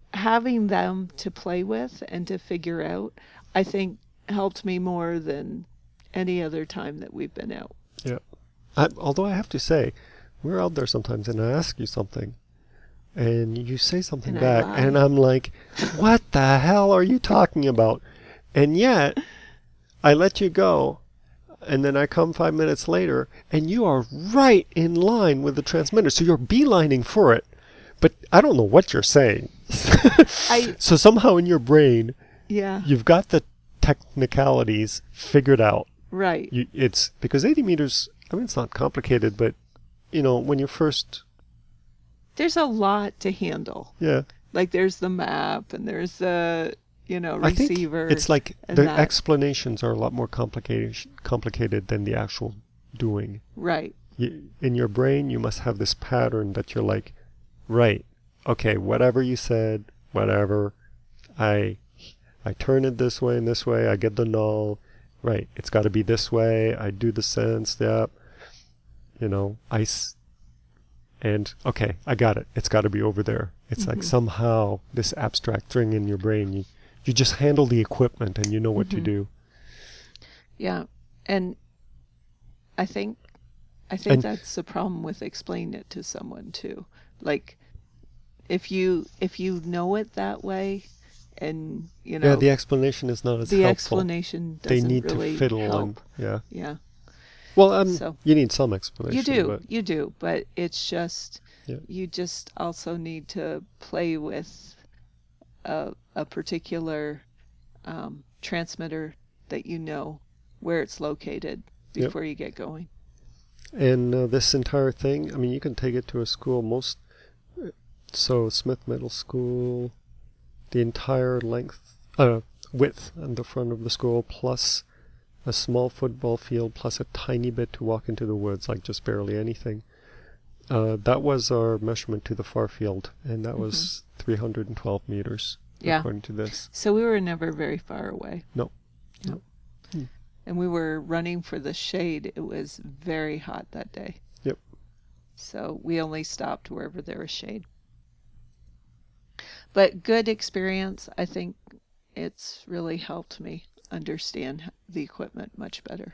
having them to play with and to figure out, I think helped me more than any other time that we've been out. Yeah. I, although I have to say, we're out there sometimes and I ask you something and you say something And I back lie. and I'm like, what the hell are you talking about? And yet, I let you go and then I come five minutes later and you are right in line with the transmitter. So you're beelining for it. But I don't know what you're saying. I So somehow in your brain, yeah, you've got the technicalities figured out. right. You, it's because eighty meters, I mean, it's not complicated, but, you know, when you first, There's a lot to handle. yeah. Like there's the map and there's the, you know, I think receiver. it's like and the that. explanations are a lot more complicated complicated than the actual doing. Right. You, in your brain, you must have this pattern that you're like, right, okay, whatever you said, whatever, I I turn it this way and this way, I get the null, right, it's got to be this way, I do the sense, yep, you know, I, s- and okay, I got it, it's got to be over there. It's like Mhm. somehow this abstract thing in your brain, you, you just handle the equipment and you know what to Mhm. do. Yeah. And I think I think And that's the problem with explaining it to someone too. Like if you if you know it that way and you yeah, know the explanation is not as the helpful. explanation They doesn't need really to fiddle help. and, yeah. Yeah. Well, um, So you need some explanation. you do, But you do, but it's just yeah. you just also need to play with a a particular um, transmitter that you know where it's located Yep. before you get going. And uh, this entire thing, I mean, you can take it to a school. Most, so Smith Middle School, the entire length, uh, width on the front of the school, plus a small football field, plus a tiny bit to walk into the woods, like just barely anything. Uh, that was our measurement to the far field, and that was three hundred twelve meters, Yeah. according to this. So we were never very far away. No. No. No. Hmm. And we were running for the shade. It was very hot that day. Yep. So we only stopped wherever there was shade. But good experience. I think it's really helped me understand the equipment much better.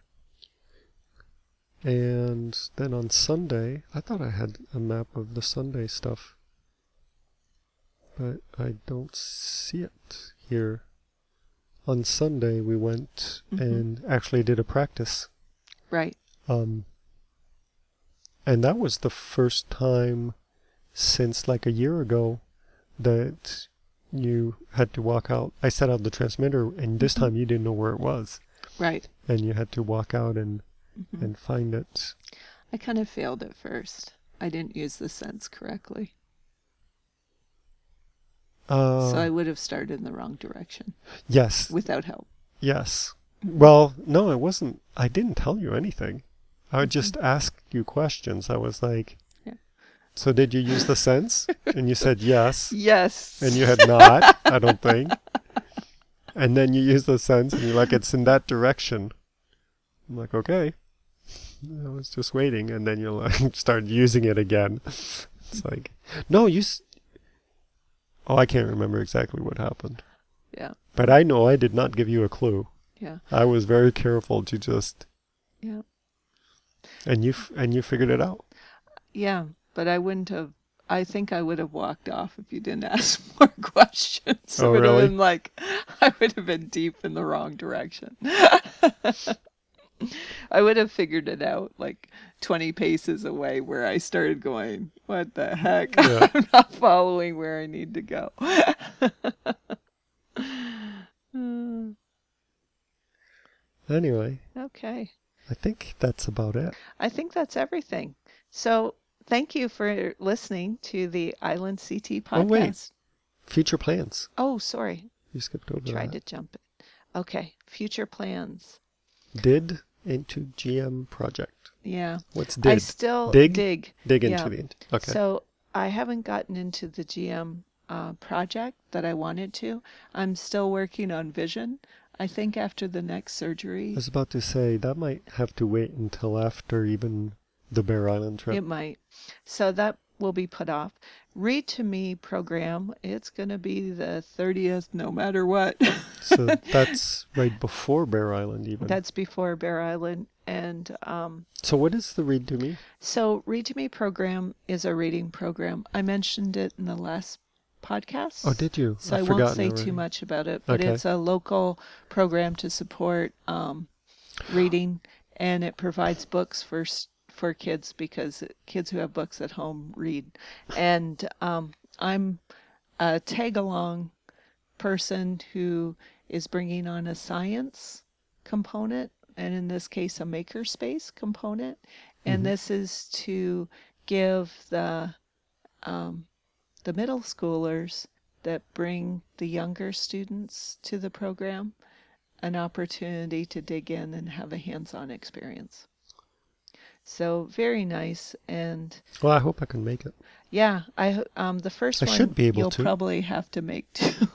And then on Sunday, I thought I had a map of the Sunday stuff, but I don't see it here. On Sunday, we went Mhm. and actually did a practice. Right. Um, and that was the first time since like a year ago that you had to walk out. I set out the transmitter, and this Mhm. time you didn't know where it was, Right. and you had to walk out and Mhm. and find it. I kind of failed at first. I didn't use the sense correctly. Uh, So I would have started in the wrong direction yes, without help. yes. Well, no, it wasn't. I didn't tell you anything. I would just ask you questions. I was like, Yeah. so did you use the sense? And you said yes. Yes. And you had not, I don't think. And then you use the sense and you're like, it's in that direction. I'm like, okay. I was just waiting. And then you like start using it again. It's like, no, you. S- oh, I can't remember exactly what happened. Yeah. But I know I did not give you a clue. Yeah. I was very careful to just. Yeah. And you f- and you figured it out. Yeah. But I wouldn't have. I think I would have walked off if you didn't ask more questions. Oh, it would really? have been like, I would have been deep in the wrong direction. I would have figured it out like twenty paces away where I started going, what the heck? Yeah. I'm not following where I need to go. Anyway, Okay. I think that's about it. I think that's everything. So thank you for listening to the Island C T podcast. Oh, wait. Future plans. Oh, sorry. You skipped over Tried that. to jump it. Okay. Future plans. Did into G M project. Yeah. What's I did? still Dig? dig. Dig yeah. into the. Okay. So I haven't gotten into the G M uh, project that I wanted to. I'm still working on vision. I think after the next surgery, I was about to say that might have to wait until after even the Bear Island trip. it might. So that will be put off. Read to Me program, it's going to be the thirtieth no matter what. So that's right before Bear Island even. That's before Bear Island. And um, so what is the Read to Me? so Read to Me program is a reading program. I mentioned it in the last podcast. Oh, did you? So I've I won't forgotten say already. too much about it, but Okay. it's a local program to support um, reading, and it provides books for s- for kids because kids who have books at home read. And um, I'm a tag along person who is bringing on a science component, and in this case, a makerspace component. And Mhm. this is to give the um, the middle schoolers that bring the younger students to the program an opportunity to dig in and have a hands-on experience. So very nice. And Well, I hope I can make it. yeah, I ho- um the first I one should be able you'll to. probably have to make too.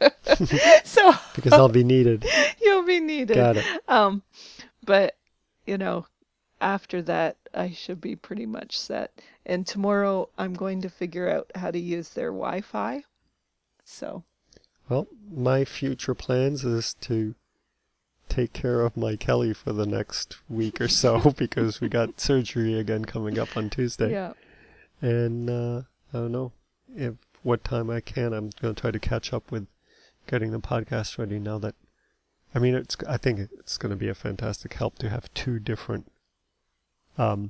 So Because I'll be needed. you'll be needed. Got it. Um, but you know, after that, I should be pretty much set. And tomorrow, I'm going to figure out how to use their Wi-Fi. So Well, my future plans is to take care of my Kelly for the next week or so because we got surgery again coming up on Tuesday. yeah, And uh, I don't know if what time I can. I'm going to try to catch up with getting the podcast ready now that. I mean, it's. I think it's going to be a fantastic help to have two different um,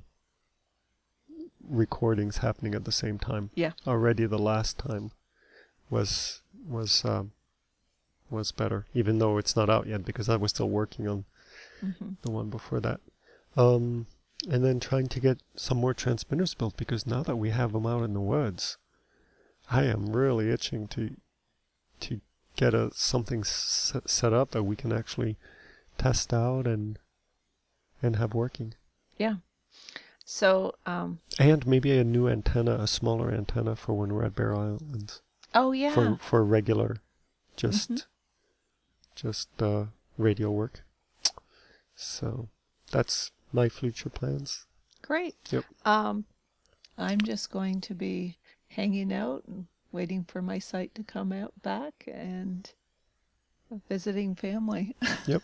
recordings happening at the same time. Yeah. Already the last time was was um, was better, even though it's not out yet because I was still working on hmm the one before that. Um, and then trying to get some more transmitters built because now that we have them out in the woods, I am really itching to to get a something s- set up that we can actually test out and and have working. yeah. So um, And maybe a new antenna, a smaller antenna for when we're at Bear Islands. oh yeah, For for regular, just Mhm. just uh, radio work. So that's my future plans. great. Yep. Um, I'm just going to be hanging out and waiting for my site to come out back and visiting family. Yep.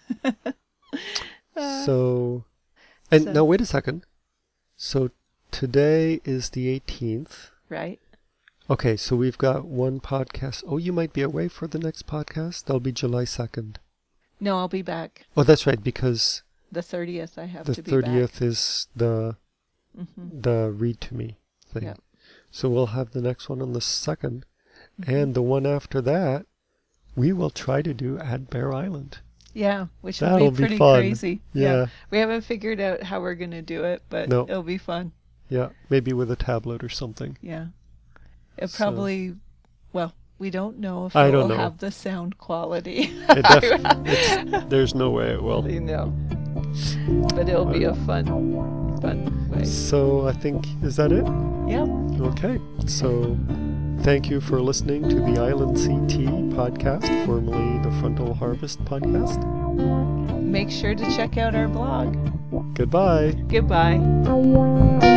Uh, So, and so- now wait a second. So today is the eighteenth. right. Okay, so we've got one podcast. Oh, you might be away for the next podcast. That'll be July second. No, I'll be back. Oh, that's right, because The thirtieth, I have the to be thirtieth is the back. hmm the Read to Me thing. Yep. So we'll have the next one on the second, Mhm. and the one after that, we will try to do at Bear Island. Yeah, which will That'll be be pretty fun. crazy. Yeah, We haven't figured out how we're going to do it, but No. it'll be fun. yeah, maybe with a tablet or something. Yeah. It So- probably, well, we don't know if I it don't will know. have the sound quality. It def- it's, there's no way it will. You know. But it'll be a fun, fun way. So I think, is that it? Yep. Okay, so thank you for listening to the Island C T podcast, formerly the Frontal Harvest podcast. Make sure to check out our blog. Goodbye. Goodbye.